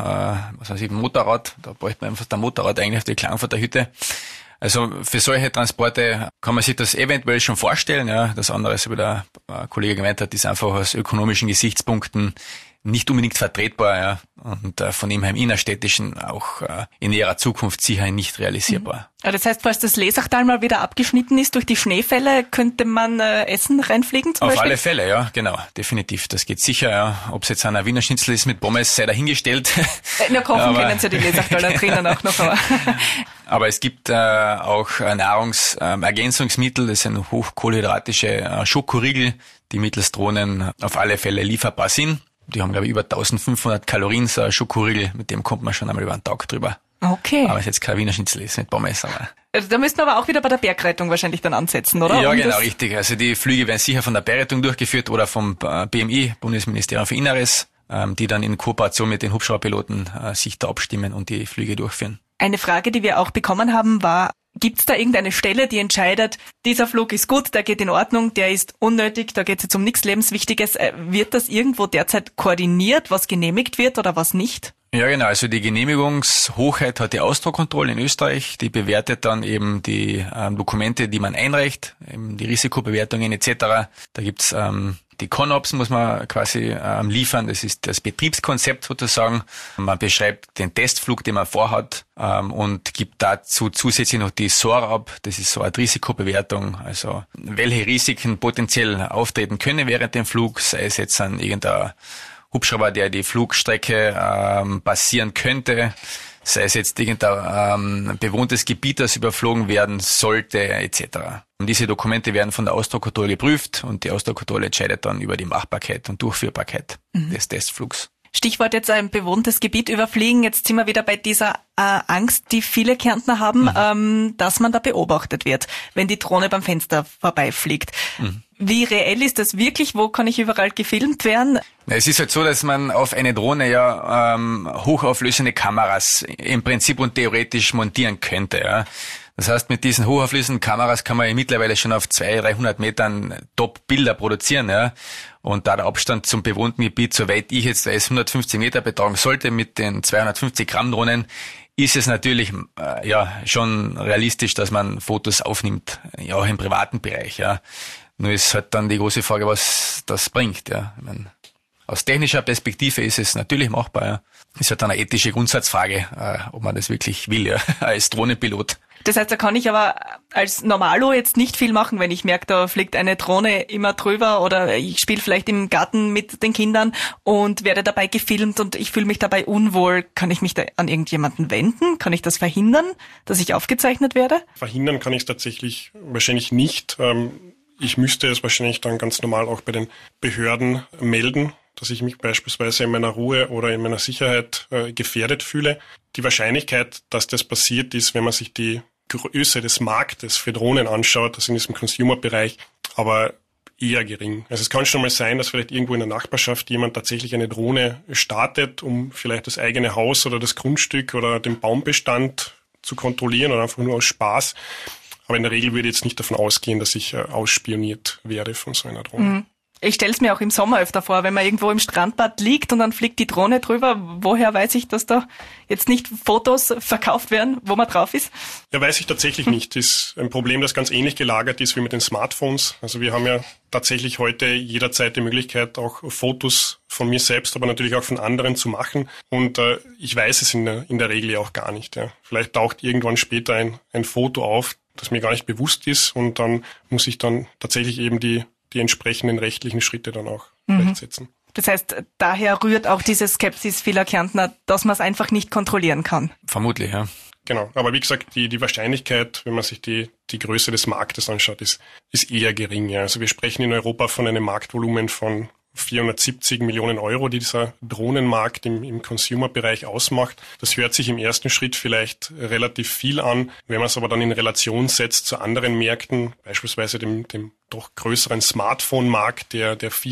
Motorrad. Da bräuchte man einfach das Motorrad eigentlich auf die Klagenfurter Hütte. Also für solche Transporte kann man sich das eventuell schon vorstellen. Ja. Das andere, so wie der Kollege gemeint hat, ist einfach aus ökonomischen Gesichtspunkten nicht unbedingt vertretbar, ja, und von dem her im Innerstädtischen auch in näherer Zukunft sicher nicht realisierbar. Ja, das heißt, falls das Lesachtal mal wieder abgeschnitten ist durch die Schneefälle, könnte man Essen reinfliegen zum Beispiel? Auf alle Fälle, ja, genau, definitiv. Das geht sicher, ja. Ob es jetzt einer Wiener Schnitzel ist mit Pommes, sei dahingestellt. Na, kochen können sie die Lesachtaler drinnen auch noch, aber... Aber es gibt auch Nahrungsergänzungsmittel, das sind hochkohlenhydratische Schokoriegel, die mittels Drohnen auf alle Fälle lieferbar sind. Die haben, glaube ich, über 1500 Kalorien, so ein Schokoriegel, mit dem kommt man schon einmal über einen Tag drüber. Okay. Aber es jetzt kein Wiener Schnitzel ist, mit Pommes. Aber da müssten wir aber auch wieder bei der Bergrettung wahrscheinlich dann ansetzen, oder? Ja, genau, richtig. Also die Flüge werden sicher von der Bergrettung durchgeführt oder vom BMI, Bundesministerium für Inneres, die dann in Kooperation mit den Hubschrauberpiloten sich da abstimmen und die Flüge durchführen. Eine Frage, die wir auch bekommen haben, war, gibt es da irgendeine Stelle, die entscheidet, dieser Flug ist gut, der geht in Ordnung, der ist unnötig, da geht es jetzt um nichts Lebenswichtiges. Wird das irgendwo derzeit koordiniert, was genehmigt wird oder was nicht? Ja, genau. Also die Genehmigungshochheit hat die Ausdruckkontrolle in Österreich. Die bewertet dann eben die Dokumente, die man einreicht, eben die Risikobewertungen etc. Da gibt's die ConOps muss man quasi liefern. Das ist das Betriebskonzept sozusagen. Man beschreibt den Testflug, den man vorhat, und gibt dazu zusätzlich noch die SOAR ab. Das ist so eine Risikobewertung. Also welche Risiken potenziell auftreten können während dem Flug, sei es jetzt an irgendeiner Hubschrauber, der die Flugstrecke passieren könnte, sei es jetzt irgendein bewohntes Gebiet, das überflogen werden sollte, etc. Und diese Dokumente werden von der Ausdruckkontrolle geprüft und die Ausdruckkontrolle entscheidet dann über die Machbarkeit und Durchführbarkeit des Testflugs. Stichwort jetzt ein bewohntes Gebiet überfliegen. Jetzt sind wir wieder bei dieser Angst, die viele Kärntner haben, dass man da beobachtet wird, wenn die Drohne beim Fenster vorbeifliegt. Wie reell ist das wirklich? Wo kann ich überall gefilmt werden? Es ist halt so, dass man auf eine Drohne ja hochauflösende Kameras im Prinzip und theoretisch montieren könnte. Ja. Das heißt, mit diesen hochauflösenden Kameras kann man ja mittlerweile schon auf 200-300 Metern Top-Bilder produzieren. Ja. Und da der Abstand zum bewohnten Gebiet, soweit ich jetzt weiß, 150 Meter betragen sollte mit den 250 Gramm Drohnen, ist es natürlich schon realistisch, dass man Fotos aufnimmt, ja auch im privaten Bereich. Ja. Nur ist halt dann die große Frage, was das bringt. Ja. Ich meine, aus technischer Perspektive ist es natürlich machbar. Ja. Ist halt dann eine ethische Grundsatzfrage, ob man das wirklich will, ja, als Drohnenpilot. Das heißt, da kann ich aber als Normalo jetzt nicht viel machen, wenn ich merke, da fliegt eine Drohne immer drüber oder ich spiele vielleicht im Garten mit den Kindern und werde dabei gefilmt und ich fühle mich dabei unwohl. Kann ich mich da an irgendjemanden wenden? Kann ich das verhindern, dass ich aufgezeichnet werde? Verhindern kann ich es tatsächlich wahrscheinlich nicht. Ich müsste es wahrscheinlich dann ganz normal auch bei den Behörden melden, dass ich mich beispielsweise in meiner Ruhe oder in meiner Sicherheit gefährdet fühle. Die Wahrscheinlichkeit, dass das passiert, ist, wenn man sich die Größe des Marktes für Drohnen anschaut, das in diesem Consumer-Bereich, aber eher gering. Also es kann schon mal sein, dass vielleicht irgendwo in der Nachbarschaft jemand tatsächlich eine Drohne startet, um vielleicht das eigene Haus oder das Grundstück oder den Baumbestand zu kontrollieren oder einfach nur aus Spaß. Aber in der Regel würde ich jetzt nicht davon ausgehen, dass ich ausspioniert werde von so einer Drohne. Mhm. Ich stelle es mir auch im Sommer öfter vor, wenn man irgendwo im Strandbad liegt und dann fliegt die Drohne drüber. Woher weiß ich, dass da jetzt nicht Fotos verkauft werden, wo man drauf ist? Ja, weiß ich tatsächlich nicht. Das ist ein Problem, das ganz ähnlich gelagert ist wie mit den Smartphones. Also wir haben ja tatsächlich heute jederzeit die Möglichkeit, auch Fotos von mir selbst, aber natürlich auch von anderen zu machen. Und ich weiß es in der Regel ja auch gar nicht. Ja. Vielleicht taucht irgendwann später ein Foto auf, das mir gar nicht bewusst ist. Und dann muss ich dann tatsächlich eben die entsprechenden rechtlichen Schritte dann auch setzen. Das heißt, daher rührt auch diese Skepsis vieler Kärntner, dass man es einfach nicht kontrollieren kann. Vermutlich, ja. Genau, aber wie gesagt, die Wahrscheinlichkeit, wenn man sich die Größe des Marktes anschaut, ist eher gering. Ja. Also wir sprechen in Europa von einem Marktvolumen von 470 Millionen Euro, die dieser Drohnenmarkt im Consumer-Bereich ausmacht. Das hört sich im ersten Schritt vielleicht relativ viel an. Wenn man es aber dann in Relation setzt zu anderen Märkten, beispielsweise dem doch größeren Smartphone-Markt, der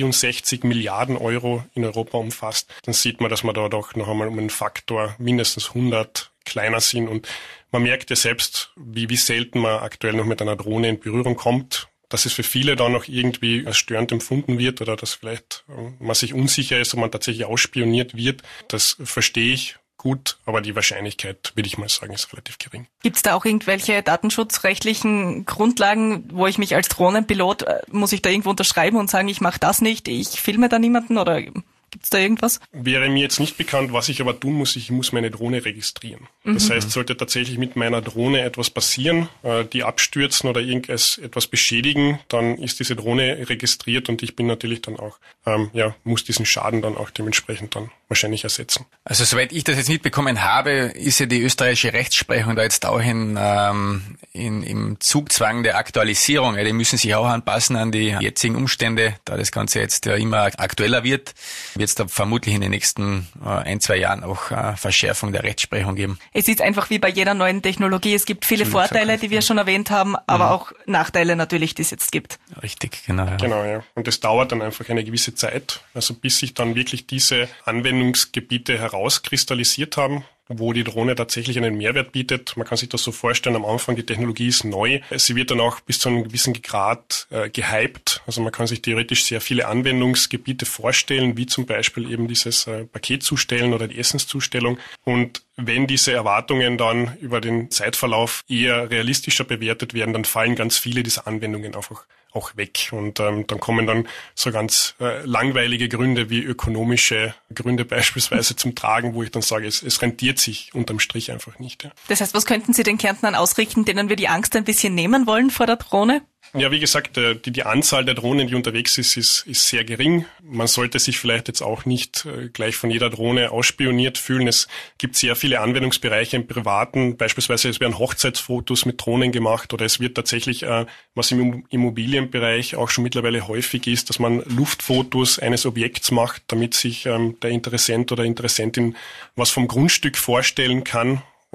64 Milliarden Euro in Europa umfasst, dann sieht man, dass man da doch noch einmal um einen Faktor mindestens 100 kleiner sind. Und man merkt ja selbst, wie selten man aktuell noch mit einer Drohne in Berührung kommt. Dass es für viele dann noch irgendwie als störend empfunden wird oder dass vielleicht man sich unsicher ist, ob man tatsächlich ausspioniert wird, das verstehe ich gut, aber die Wahrscheinlichkeit, würde ich mal sagen, ist relativ gering. Gibt es da auch irgendwelche datenschutzrechtlichen Grundlagen, wo ich mich als Drohnenpilot, muss ich da irgendwo unterschreiben und sagen, ich mache das nicht, ich filme da niemanden oder gibt's da irgendwas? Wäre mir jetzt nicht bekannt, was ich aber tun muss, ich muss meine Drohne registrieren. Das heißt, sollte tatsächlich mit meiner Drohne etwas passieren, die abstürzen oder etwas beschädigen, dann ist diese Drohne registriert und ich bin natürlich dann auch, muss diesen Schaden dann auch dementsprechend dann wahrscheinlich ersetzen. Also soweit ich das jetzt mitbekommen habe, ist ja die österreichische Rechtsprechung da jetzt auch im Zugzwang der Aktualisierung. Ja, die müssen sich auch anpassen an die jetzigen Umstände, da das Ganze jetzt ja immer aktueller wird es da vermutlich in den nächsten 1-2 Jahren auch Verschärfung der Rechtsprechung geben. Es ist einfach wie bei jeder neuen Technologie. Es gibt viele Vorteile, die wir schon erwähnt haben, aber auch Nachteile natürlich, die es jetzt gibt. Richtig, genau. Ja. Genau, ja. Und das dauert dann einfach eine gewisse Zeit, also bis sich dann wirklich diese Anwendungsgebiete herauskristallisiert haben, wo die Drohne tatsächlich einen Mehrwert bietet. Man kann sich das so vorstellen, am Anfang, die Technologie ist neu. Sie wird dann auch bis zu einem gewissen Grad gehypt. Also man kann sich theoretisch sehr viele Anwendungsgebiete vorstellen, wie zum Beispiel eben dieses Paketzustellen oder die Essenszustellung. Und wenn diese Erwartungen dann über den Zeitverlauf eher realistischer bewertet werden, dann fallen ganz viele dieser Anwendungen einfach auch weg. Und dann kommen dann so ganz langweilige Gründe wie ökonomische Gründe beispielsweise zum Tragen, wo ich dann sage, es rentiert sich unterm Strich einfach nicht. Ja. Das heißt, was könnten Sie den Kärntnern ausrichten, denen wir die Angst ein bisschen nehmen wollen vor der Drohne? Ja, wie gesagt, die Anzahl der Drohnen, die unterwegs ist sehr gering. Man sollte sich vielleicht jetzt auch nicht gleich von jeder Drohne ausspioniert fühlen. Es gibt sehr viele Anwendungsbereiche im Privaten. Beispielsweise es werden Hochzeitsfotos mit Drohnen gemacht oder es wird tatsächlich, was im Immobilienbereich auch schon mittlerweile häufig ist, dass man Luftfotos eines Objekts macht, damit sich der Interessent oder Interessentin was vom Grundstück vorstellen kann.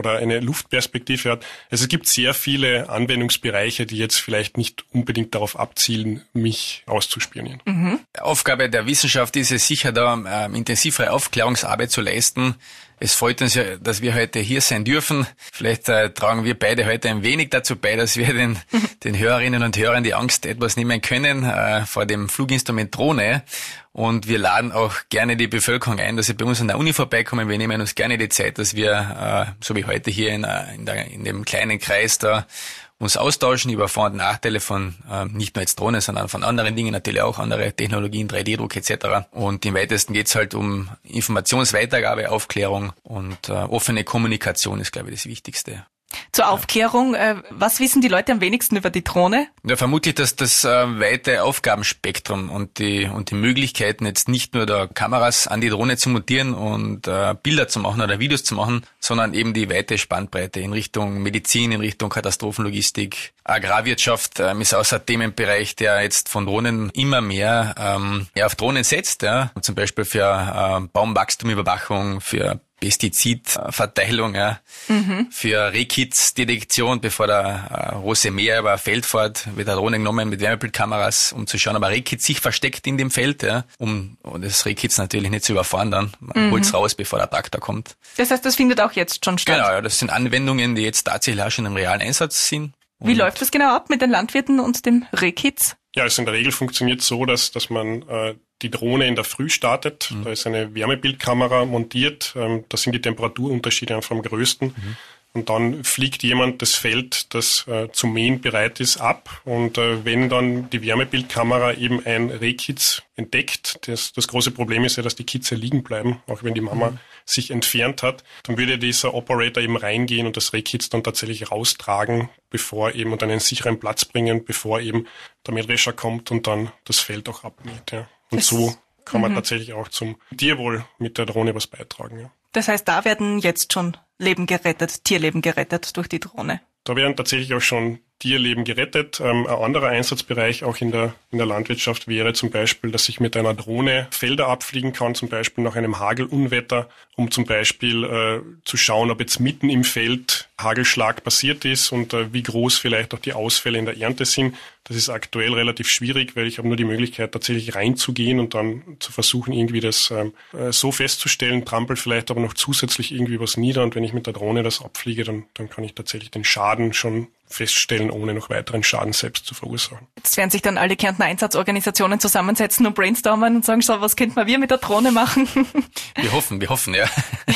oder eine Luftperspektive hat. Also es gibt sehr viele Anwendungsbereiche, die jetzt vielleicht nicht unbedingt darauf abzielen, mich auszuspionieren. Mhm. Aufgabe der Wissenschaft ist es sicher, da intensivere Aufklärungsarbeit zu leisten. Es freut uns ja, dass wir heute hier sein dürfen. Vielleicht tragen wir beide heute ein wenig dazu bei, dass wir den Hörerinnen und Hörern die Angst etwas nehmen können vor dem Fluginstrument Drohne. Und wir laden auch gerne die Bevölkerung ein, dass sie bei uns an der Uni vorbeikommen. Wir nehmen uns gerne die Zeit, dass wir, so wie heute hier in dem kleinen Kreis da, uns austauschen über Vor- und Nachteile von nicht nur jetzt Drohnen, sondern von anderen Dingen, natürlich auch andere Technologien, 3D-Druck etc. Und im weitesten geht's halt um Informationsweitergabe, Aufklärung und offene Kommunikation ist, glaube ich, das Wichtigste. Zur Aufklärung, was wissen die Leute am wenigsten über die Drohne? Ja, vermutlich, dass das weite Aufgabenspektrum und die Möglichkeiten jetzt nicht nur der Kameras an die Drohne zu montieren und Bilder zu machen oder Videos zu machen, sondern eben die weite Spannbreite in Richtung Medizin, in Richtung Katastrophenlogistik. Agrarwirtschaft ist außer Themenbereich, der jetzt von Drohnen immer mehr auf Drohnen setzt, ja, zum Beispiel für Baumwachstumüberwachung, für Pestizidverteilung, für Rehkitz-Detektion, bevor der große Mäher über ein Feld fährt, wird eine Drohne genommen mit Wärmebildkameras, um zu schauen, ob ein Rehkitz sich versteckt in dem Feld, um das Rehkitz natürlich nicht zu überfahren dann. Man holt's raus, bevor der Traktor kommt. Das heißt, das findet auch jetzt schon statt? Genau, ja, das sind Anwendungen, die jetzt tatsächlich auch schon im realen Einsatz sind. Wie läuft das genau ab mit den Landwirten und dem Rehkitz? Ja, also in der Regel funktioniert so, dass man die Drohne in der Früh startet. Da ist eine Wärmebildkamera montiert. Da sind die Temperaturunterschiede einfach am größten. Und dann fliegt jemand das Feld, das zum Mähen bereit ist, ab. Und wenn dann die Wärmebildkamera eben ein Rehkitz entdeckt, das große Problem ist ja, dass die Kitze liegen bleiben, auch wenn die Mama sich entfernt hat, dann würde dieser Operator eben reingehen und das Rehkitz dann tatsächlich raustragen, und einen sicheren Platz bringen, bevor eben der Mähdrescher kommt und dann das Feld auch abmäht. Ja. Und so kann man tatsächlich auch zum Tierwohl mit der Drohne was beitragen. Ja. Das heißt, da werden jetzt schon Tierleben gerettet durch die Drohne. Da werden tatsächlich auch schon Tierleben gerettet. Ein anderer Einsatzbereich auch in der Landwirtschaft wäre zum Beispiel, dass ich mit einer Drohne Felder abfliegen kann, zum Beispiel nach einem Hagelunwetter, um zum Beispiel zu schauen, ob jetzt mitten im Feld Hagelschlag passiert ist und wie groß vielleicht auch die Ausfälle in der Ernte sind. Das ist aktuell relativ schwierig, weil ich habe nur die Möglichkeit, tatsächlich reinzugehen und dann zu versuchen, irgendwie das so festzustellen, trampelt vielleicht aber noch zusätzlich irgendwie was nieder und wenn ich mit der Drohne das abfliege, dann kann ich tatsächlich den Schaden schon feststellen, ohne noch weiteren Schaden selbst zu verursachen. Jetzt werden sich dann alle Kärntner Einsatzorganisationen zusammensetzen und brainstormen und sagen, so, was könnten wir mit der Drohne machen? Wir hoffen, ja.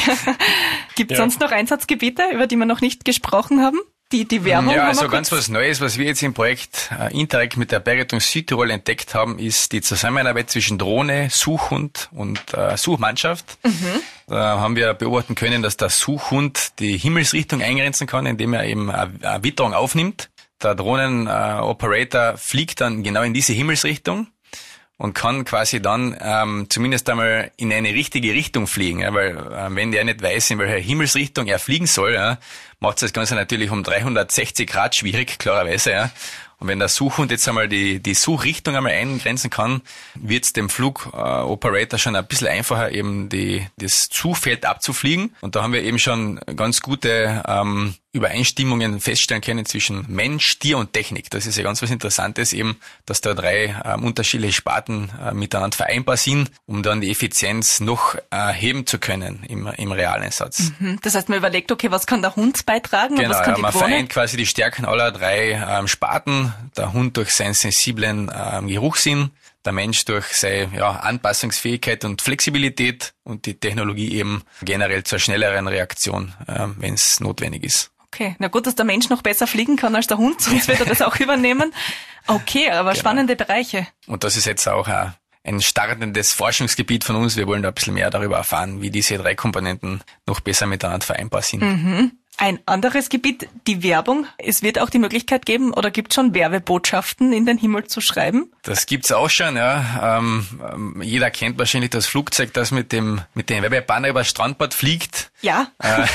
Gibt es sonst noch Einsatzgebiete, über die wir noch nicht gesprochen haben? Die Werbung. Ja, also ganz was Neues, was wir jetzt im Projekt Interreg mit der Bergrettung Südtirol entdeckt haben, ist die Zusammenarbeit zwischen Drohne, Suchhund und Suchmannschaft. Da haben wir beobachten können, dass der Suchhund die Himmelsrichtung eingrenzen kann, indem er eben eine Witterung aufnimmt. Der Drohnenoperator fliegt dann genau in diese Himmelsrichtung und kann quasi dann zumindest einmal in eine richtige Richtung fliegen, ja, weil wenn der nicht weiß, in welcher Himmelsrichtung er fliegen soll, ja, macht das Ganze natürlich um 360 Grad schwierig, klarerweise. Ja. Und wenn der Suchhund jetzt einmal die Suchrichtung einmal eingrenzen kann, wird es dem Flugoperator schon ein bisschen einfacher, eben das Suchfeld abzufliegen. Und da haben wir eben schon ganz gute Übereinstimmungen feststellen können zwischen Mensch, Tier und Technik. Das ist ja ganz was Interessantes eben, dass da 3 unterschiedliche Sparten miteinander vereinbar sind, um dann die Effizienz noch heben zu können im Realeinsatz. Das heißt, man überlegt, okay, was kann der Hund beitragen und was kann die man Drohne? vereint quasi die Stärken aller 3 Sparten. Der Hund durch seinen sensiblen Geruchssinn, der Mensch durch seine Anpassungsfähigkeit und Flexibilität und die Technologie eben generell zur schnelleren Reaktion, wenn es notwendig ist. Okay, na gut, dass der Mensch noch besser fliegen kann als der Hund, sonst wird er das auch übernehmen. Okay, aber spannende Bereiche. Und das ist jetzt auch ein startendes Forschungsgebiet von uns. Wir wollen da ein bisschen mehr darüber erfahren, wie diese 3 Komponenten noch besser miteinander vereinbar sind. Ein anderes Gebiet, die Werbung. Es wird auch die Möglichkeit geben, oder gibt schon Werbebotschaften in den Himmel zu schreiben? Das gibt's auch schon, ja. Jeder kennt wahrscheinlich das Flugzeug, das mit dem Werbebanner über das Strandbad fliegt. Ja.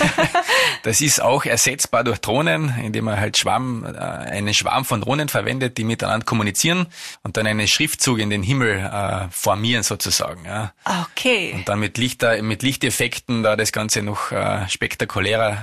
Das ist auch ersetzbar durch Drohnen, indem man halt einen Schwarm von Drohnen verwendet, die miteinander kommunizieren und dann einen Schriftzug in den Himmel formieren sozusagen. Ja. Okay. Und dann mit Lichteffekten da das Ganze noch spektakulärer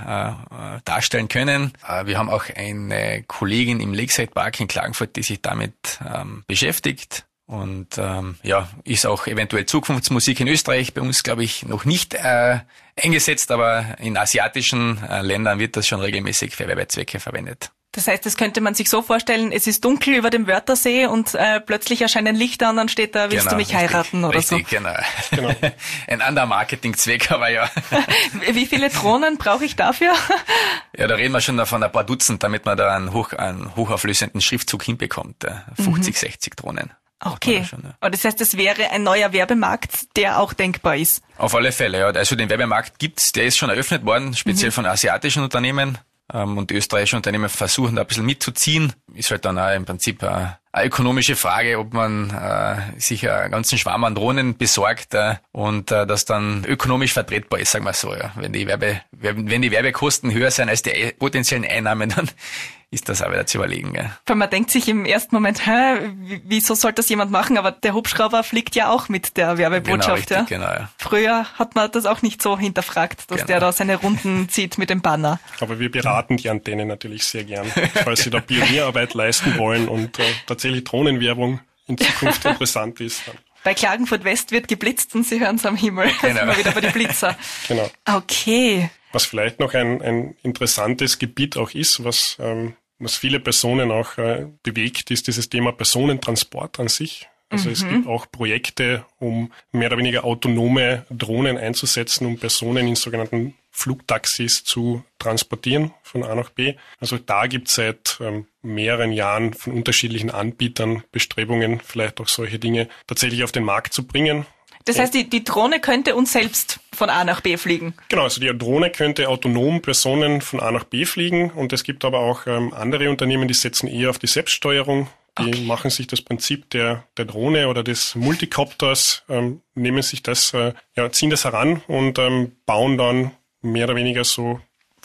darstellen können. Wir haben auch eine Kollegin im Lakeside Park in Klagenfurt, die sich damit beschäftigt. Und ist auch eventuell Zukunftsmusik in Österreich. Bei uns, glaube ich, noch nicht eingesetzt, aber in asiatischen Ländern wird das schon regelmäßig für Werbezwecke verwendet. Das heißt, das könnte man sich so vorstellen, es ist dunkel über dem Wörthersee und plötzlich erscheinen Lichter und dann steht da, willst du mich heiraten oder richtig, so? Genau. Ein anderer Marketingzweck, aber ja. Wie viele Drohnen brauche ich dafür? Ja, da reden wir schon von ein paar Dutzend, damit man da einen hochauflösenden Schriftzug hinbekommt. 50, 60 Drohnen. Okay. Und das heißt, das wäre ein neuer Werbemarkt, der auch denkbar ist? Auf alle Fälle, ja. Also den Werbemarkt gibt's, der ist schon eröffnet worden, speziell von asiatischen Unternehmen. Und die österreichischen Unternehmen versuchen da ein bisschen mitzuziehen. Ist halt dann auch im Prinzip eine ökonomische Frage, ob man sich einen ganzen Schwarm an Drohnen besorgt und das dann ökonomisch vertretbar ist, sagen wir so. Ja. Wenn die Werbekosten höher sind als die potenziellen Einnahmen, dann ist das auch wieder zu überlegen. Ja. Weil man denkt sich im ersten Moment, wieso soll das jemand machen? Aber der Hubschrauber fliegt ja auch mit der Werbebotschaft. Genau, richtig, genau, ja. Früher hat man das auch nicht so hinterfragt, dass der da seine Runden zieht mit dem Banner. Aber wir beraten die Antennen natürlich sehr gern, falls sie da Pionierarbeit leisten wollen und tatsächlich Drohnenwerbung in Zukunft interessant ist. Bei Klagenfurt West wird geblitzt und Sie hören es am Himmel. Genau. Sind wir wieder bei den Blitzer. Genau. Okay. Was vielleicht noch ein interessantes Gebiet auch ist, was viele Personen auch bewegt, ist dieses Thema Personentransport an sich. Also es gibt auch Projekte, um mehr oder weniger autonome Drohnen einzusetzen, um Personen in sogenannten Flugtaxis zu transportieren von A nach B. Also da gibt es seit mehreren Jahren von unterschiedlichen Anbietern Bestrebungen, vielleicht auch solche Dinge tatsächlich auf den Markt zu bringen. Das heißt, die Drohne könnte uns selbst von A nach B fliegen? Genau, also die Drohne könnte autonom Personen von A nach B fliegen und es gibt aber auch andere Unternehmen, die setzen eher auf die Selbststeuerung. Die machen sich das Prinzip der Drohne oder des Multicopters, nehmen sich das, ziehen das heran und bauen dann mehr oder weniger so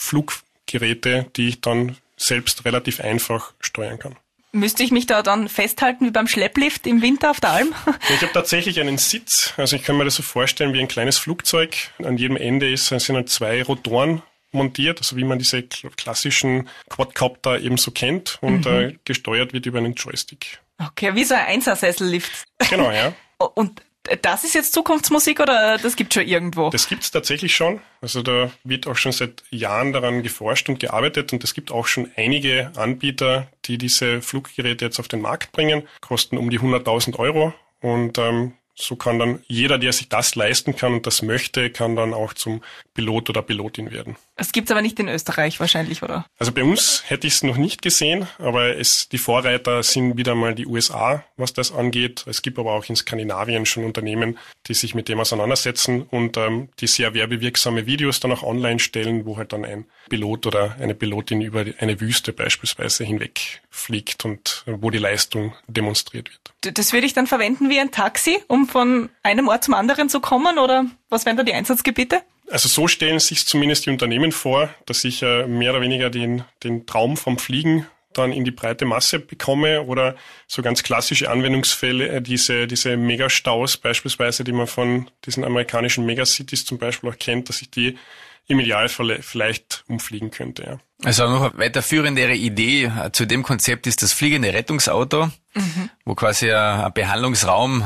Fluggeräte, die ich dann selbst relativ einfach steuern kann. Müsste ich mich da dann festhalten wie beim Schlepplift im Winter auf der Alm? Ich habe tatsächlich einen Sitz, also ich kann mir das so vorstellen wie ein kleines Flugzeug. An jedem Ende sind halt 2 Rotoren montiert, also wie man diese klassischen Quadcopter eben so kennt und gesteuert wird über einen Joystick. Okay, wie so ein Einser-Sessellift. Genau, ja. Und das ist jetzt Zukunftsmusik oder das gibt's schon irgendwo? Das gibt's tatsächlich schon. Also da wird auch schon seit Jahren daran geforscht und gearbeitet und es gibt auch schon einige Anbieter, die diese Fluggeräte jetzt auf den Markt bringen, kosten um die 100.000 Euro und so kann dann jeder, der sich das leisten kann und das möchte, kann dann auch zum Pilot oder Pilotin werden. Das gibt's aber nicht in Österreich wahrscheinlich, oder? Also bei uns hätte ich es noch nicht gesehen, aber die Vorreiter sind wieder mal die USA, was das angeht. Es gibt aber auch in Skandinavien schon Unternehmen, die sich mit dem auseinandersetzen und die sehr werbewirksame Videos dann auch online stellen, wo halt dann ein Pilot oder eine Pilotin über eine Wüste beispielsweise hinweg fliegt und wo die Leistung demonstriert wird. Das würde ich dann verwenden wie ein Taxi, um von einem Ort zum anderen zu kommen, oder was wären da die Einsatzgebiete? Also so stellen sich zumindest die Unternehmen vor, dass ich mehr oder weniger den Traum vom Fliegen dann in die breite Masse bekomme oder so ganz klassische Anwendungsfälle, diese Megastaus beispielsweise, die man von diesen amerikanischen Megacities zum Beispiel auch kennt, dass ich die im Idealfall vielleicht umfliegen könnte. Ja. Also noch eine weiterführendere Idee zu dem Konzept ist das fliegende Rettungsauto, wo quasi ein Behandlungsraum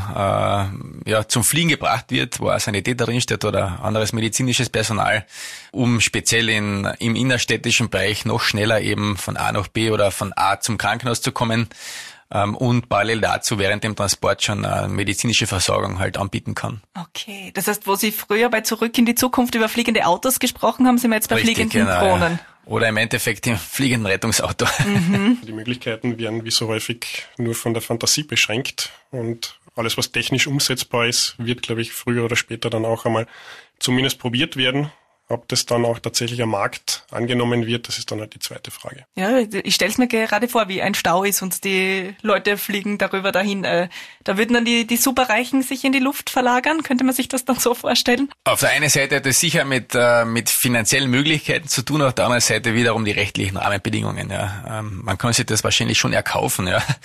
zum Fliegen gebracht wird, wo ein Sanitäter drinsteht oder anderes medizinisches Personal, um speziell im innerstädtischen Bereich noch schneller eben von A nach B oder von A zum Krankenhaus zu kommen und parallel dazu während dem Transport schon eine medizinische Versorgung halt anbieten kann. Okay, das heißt, wo Sie früher bei Zurück in die Zukunft über fliegende Autos gesprochen haben, sind wir jetzt bei fliegenden Drohnen. Ja. Oder im Endeffekt im fliegenden Rettungsauto. Die Möglichkeiten werden wie so häufig nur von der Fantasie beschränkt und alles, was technisch umsetzbar ist, wird, glaube ich, früher oder später dann auch einmal zumindest probiert werden. Ob das dann auch tatsächlich am Markt angenommen wird, das ist dann halt die zweite Frage. Ja, ich stelle es mir gerade vor, wie ein Stau ist und die Leute fliegen darüber dahin. Da würden dann die Superreichen sich in die Luft verlagern. Könnte man sich das dann so vorstellen? Auf der einen Seite hat es sicher mit finanziellen Möglichkeiten zu tun, auf der anderen Seite wiederum die rechtlichen Rahmenbedingungen. Ja. Man kann sich das wahrscheinlich schon erkaufen, ja.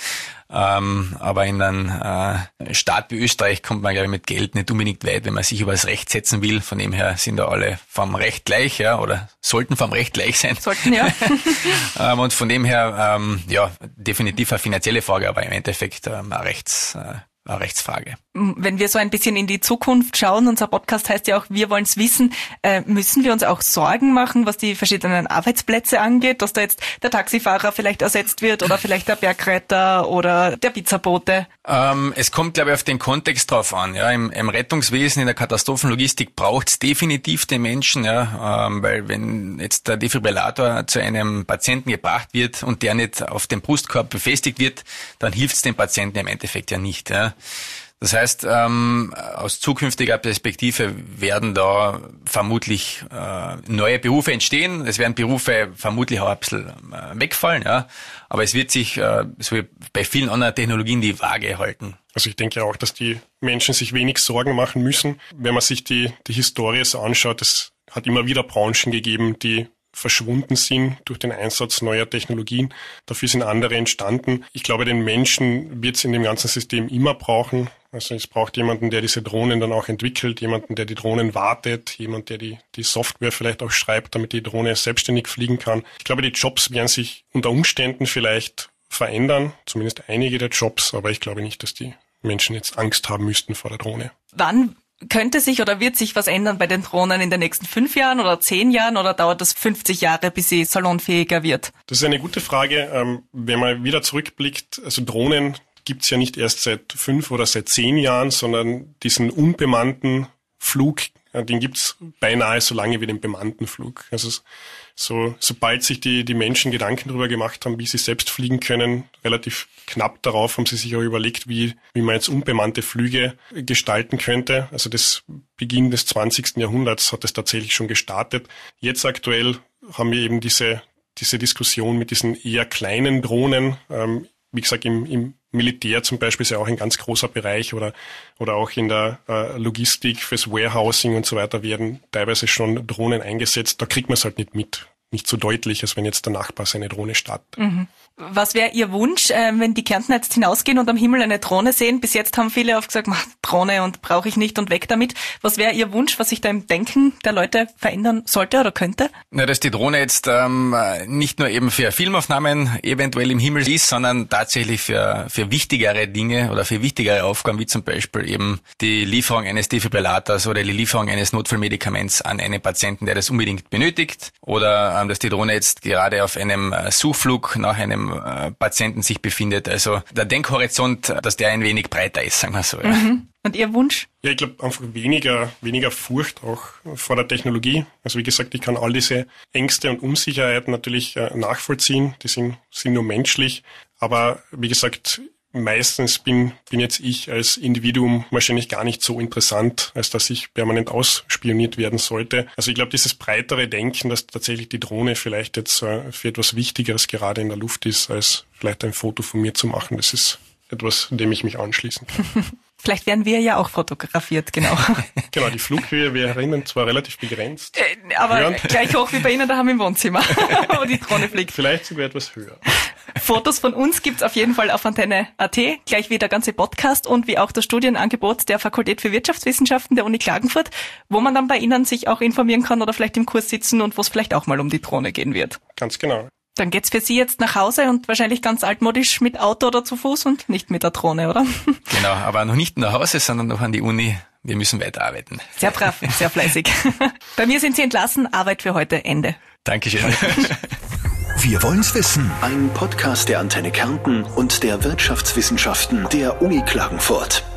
Aber in einem Staat wie Österreich kommt man, glaube ich, mit Geld nicht unbedingt weit, wenn man sich über das Recht setzen will. Von dem her sind da alle vom Recht gleich, ja, oder sollten vom Recht gleich sein. Sollten, ja. Und von dem her, definitiv eine finanzielle Frage, aber im Endeffekt eine Rechtsfrage. Wenn wir so ein bisschen in die Zukunft schauen, unser Podcast heißt ja auch, wir wollen es wissen, müssen wir uns auch Sorgen machen, was die verschiedenen Arbeitsplätze angeht, dass da jetzt der Taxifahrer vielleicht ersetzt wird oder vielleicht der Bergretter oder der Pizzabote? Es kommt, glaube ich, auf den Kontext drauf an. Ja, im Rettungswesen, in der Katastrophenlogistik braucht es definitiv den Menschen, ja, weil wenn jetzt der Defibrillator zu einem Patienten gebracht wird und der nicht auf dem Brustkorb befestigt wird, dann hilft es dem Patienten im Endeffekt ja nicht. Ja. Das heißt, aus zukünftiger Perspektive werden da vermutlich neue Berufe entstehen. Es werden Berufe vermutlich auch ein bisschen wegfallen, ja. Aber es wird sich, so wie bei vielen anderen Technologien, die Waage halten. Also ich denke auch, dass die Menschen sich wenig Sorgen machen müssen. Wenn man sich die Historie so anschaut, es hat immer wieder Branchen gegeben, die verschwunden sind durch den Einsatz neuer Technologien. Dafür sind andere entstanden. Ich glaube, den Menschen wird es in dem ganzen System immer brauchen. Also es braucht jemanden, der diese Drohnen dann auch entwickelt, jemanden, der die Drohnen wartet, jemand, der die Software vielleicht auch schreibt, damit die Drohne selbstständig fliegen kann. Ich glaube, die Jobs werden sich unter Umständen vielleicht verändern, zumindest einige der Jobs, aber ich glaube nicht, dass die Menschen jetzt Angst haben müssten vor der Drohne. Wann könnte sich oder wird sich was ändern bei den Drohnen in den nächsten 5 Jahren oder 10 Jahren oder dauert das 50 Jahre, bis sie salonfähiger wird? Das ist eine gute Frage. Wenn man wieder zurückblickt, also Drohnen gibt's ja nicht erst seit 5 oder seit 10 Jahren, sondern diesen unbemannten Flug, den gibt's beinahe so lange wie den bemannten Flug. Also sobald sich die Menschen Gedanken darüber gemacht haben, wie sie selbst fliegen können, relativ knapp darauf haben sie sich auch überlegt, wie man jetzt unbemannte Flüge gestalten könnte. Also das Beginn des 20. Jahrhunderts hat es tatsächlich schon gestartet. Jetzt aktuell haben wir eben diese Diskussion mit diesen eher kleinen Drohnen. Wie gesagt, im Militär zum Beispiel ist ja auch ein ganz großer Bereich oder auch in der Logistik fürs Warehousing und so weiter werden teilweise schon Drohnen eingesetzt. Da kriegt man es halt nicht so deutlich, als wenn jetzt der Nachbar seine Drohne startet. Mhm. Was wäre Ihr Wunsch, wenn die Kärntner jetzt hinausgehen und am Himmel eine Drohne sehen? Bis jetzt haben viele oft gesagt, Drohne und brauche ich nicht und weg damit. Was wäre Ihr Wunsch, was sich da im Denken der Leute verändern sollte oder könnte? Na, dass die Drohne jetzt nicht nur eben für Filmaufnahmen eventuell im Himmel ist, sondern tatsächlich für wichtigere Dinge oder für wichtigere Aufgaben, wie zum Beispiel eben die Lieferung eines Defibrillators oder die Lieferung eines Notfallmedikaments an einen Patienten, der das unbedingt benötigt, oder dass die Drohne jetzt gerade auf einem Suchflug nach einem Patienten sich befindet. Also der Denkhorizont, dass der ein wenig breiter ist, sagen wir so. Ja. Mhm. Und Ihr Wunsch? Ja, ich glaube einfach weniger Furcht auch vor der Technologie. Also wie gesagt, ich kann all diese Ängste und Unsicherheiten natürlich nachvollziehen. Die sind nur menschlich. Aber wie gesagt, meistens bin jetzt ich als Individuum wahrscheinlich gar nicht so interessant, als dass ich permanent ausspioniert werden sollte. Also ich glaube, dieses breitere Denken, dass tatsächlich die Drohne vielleicht jetzt für etwas Wichtigeres gerade in der Luft ist, als vielleicht ein Foto von mir zu machen, das ist etwas, dem ich mich anschließen kann. Vielleicht werden wir ja auch fotografiert, genau. Genau, die Flughöhe wäre Ihnen zwar relativ begrenzt. Aber gleich hoch wie bei Ihnen daheim im Wohnzimmer, wo die Drohne fliegt. Vielleicht sogar etwas höher. Fotos von uns gibt's auf jeden Fall auf Antenne.at, gleich wie der ganze Podcast und wie auch das Studienangebot der Fakultät für Wirtschaftswissenschaften der Uni Klagenfurt, wo man dann bei Ihnen sich auch informieren kann oder vielleicht im Kurs sitzen und wo es vielleicht auch mal um die Drohne gehen wird. Ganz genau. Dann geht's für Sie jetzt nach Hause und wahrscheinlich ganz altmodisch mit Auto oder zu Fuß und nicht mit der Drohne, oder? Genau, aber noch nicht nach Hause, sondern noch an die Uni. Wir müssen weiterarbeiten. Sehr brav, sehr fleißig. Bei mir sind Sie entlassen. Arbeit für heute Ende. Dankeschön. Wir wollen's wissen. Ein Podcast der Antenne Kärnten und der Wirtschaftswissenschaften der Uni Klagenfurt.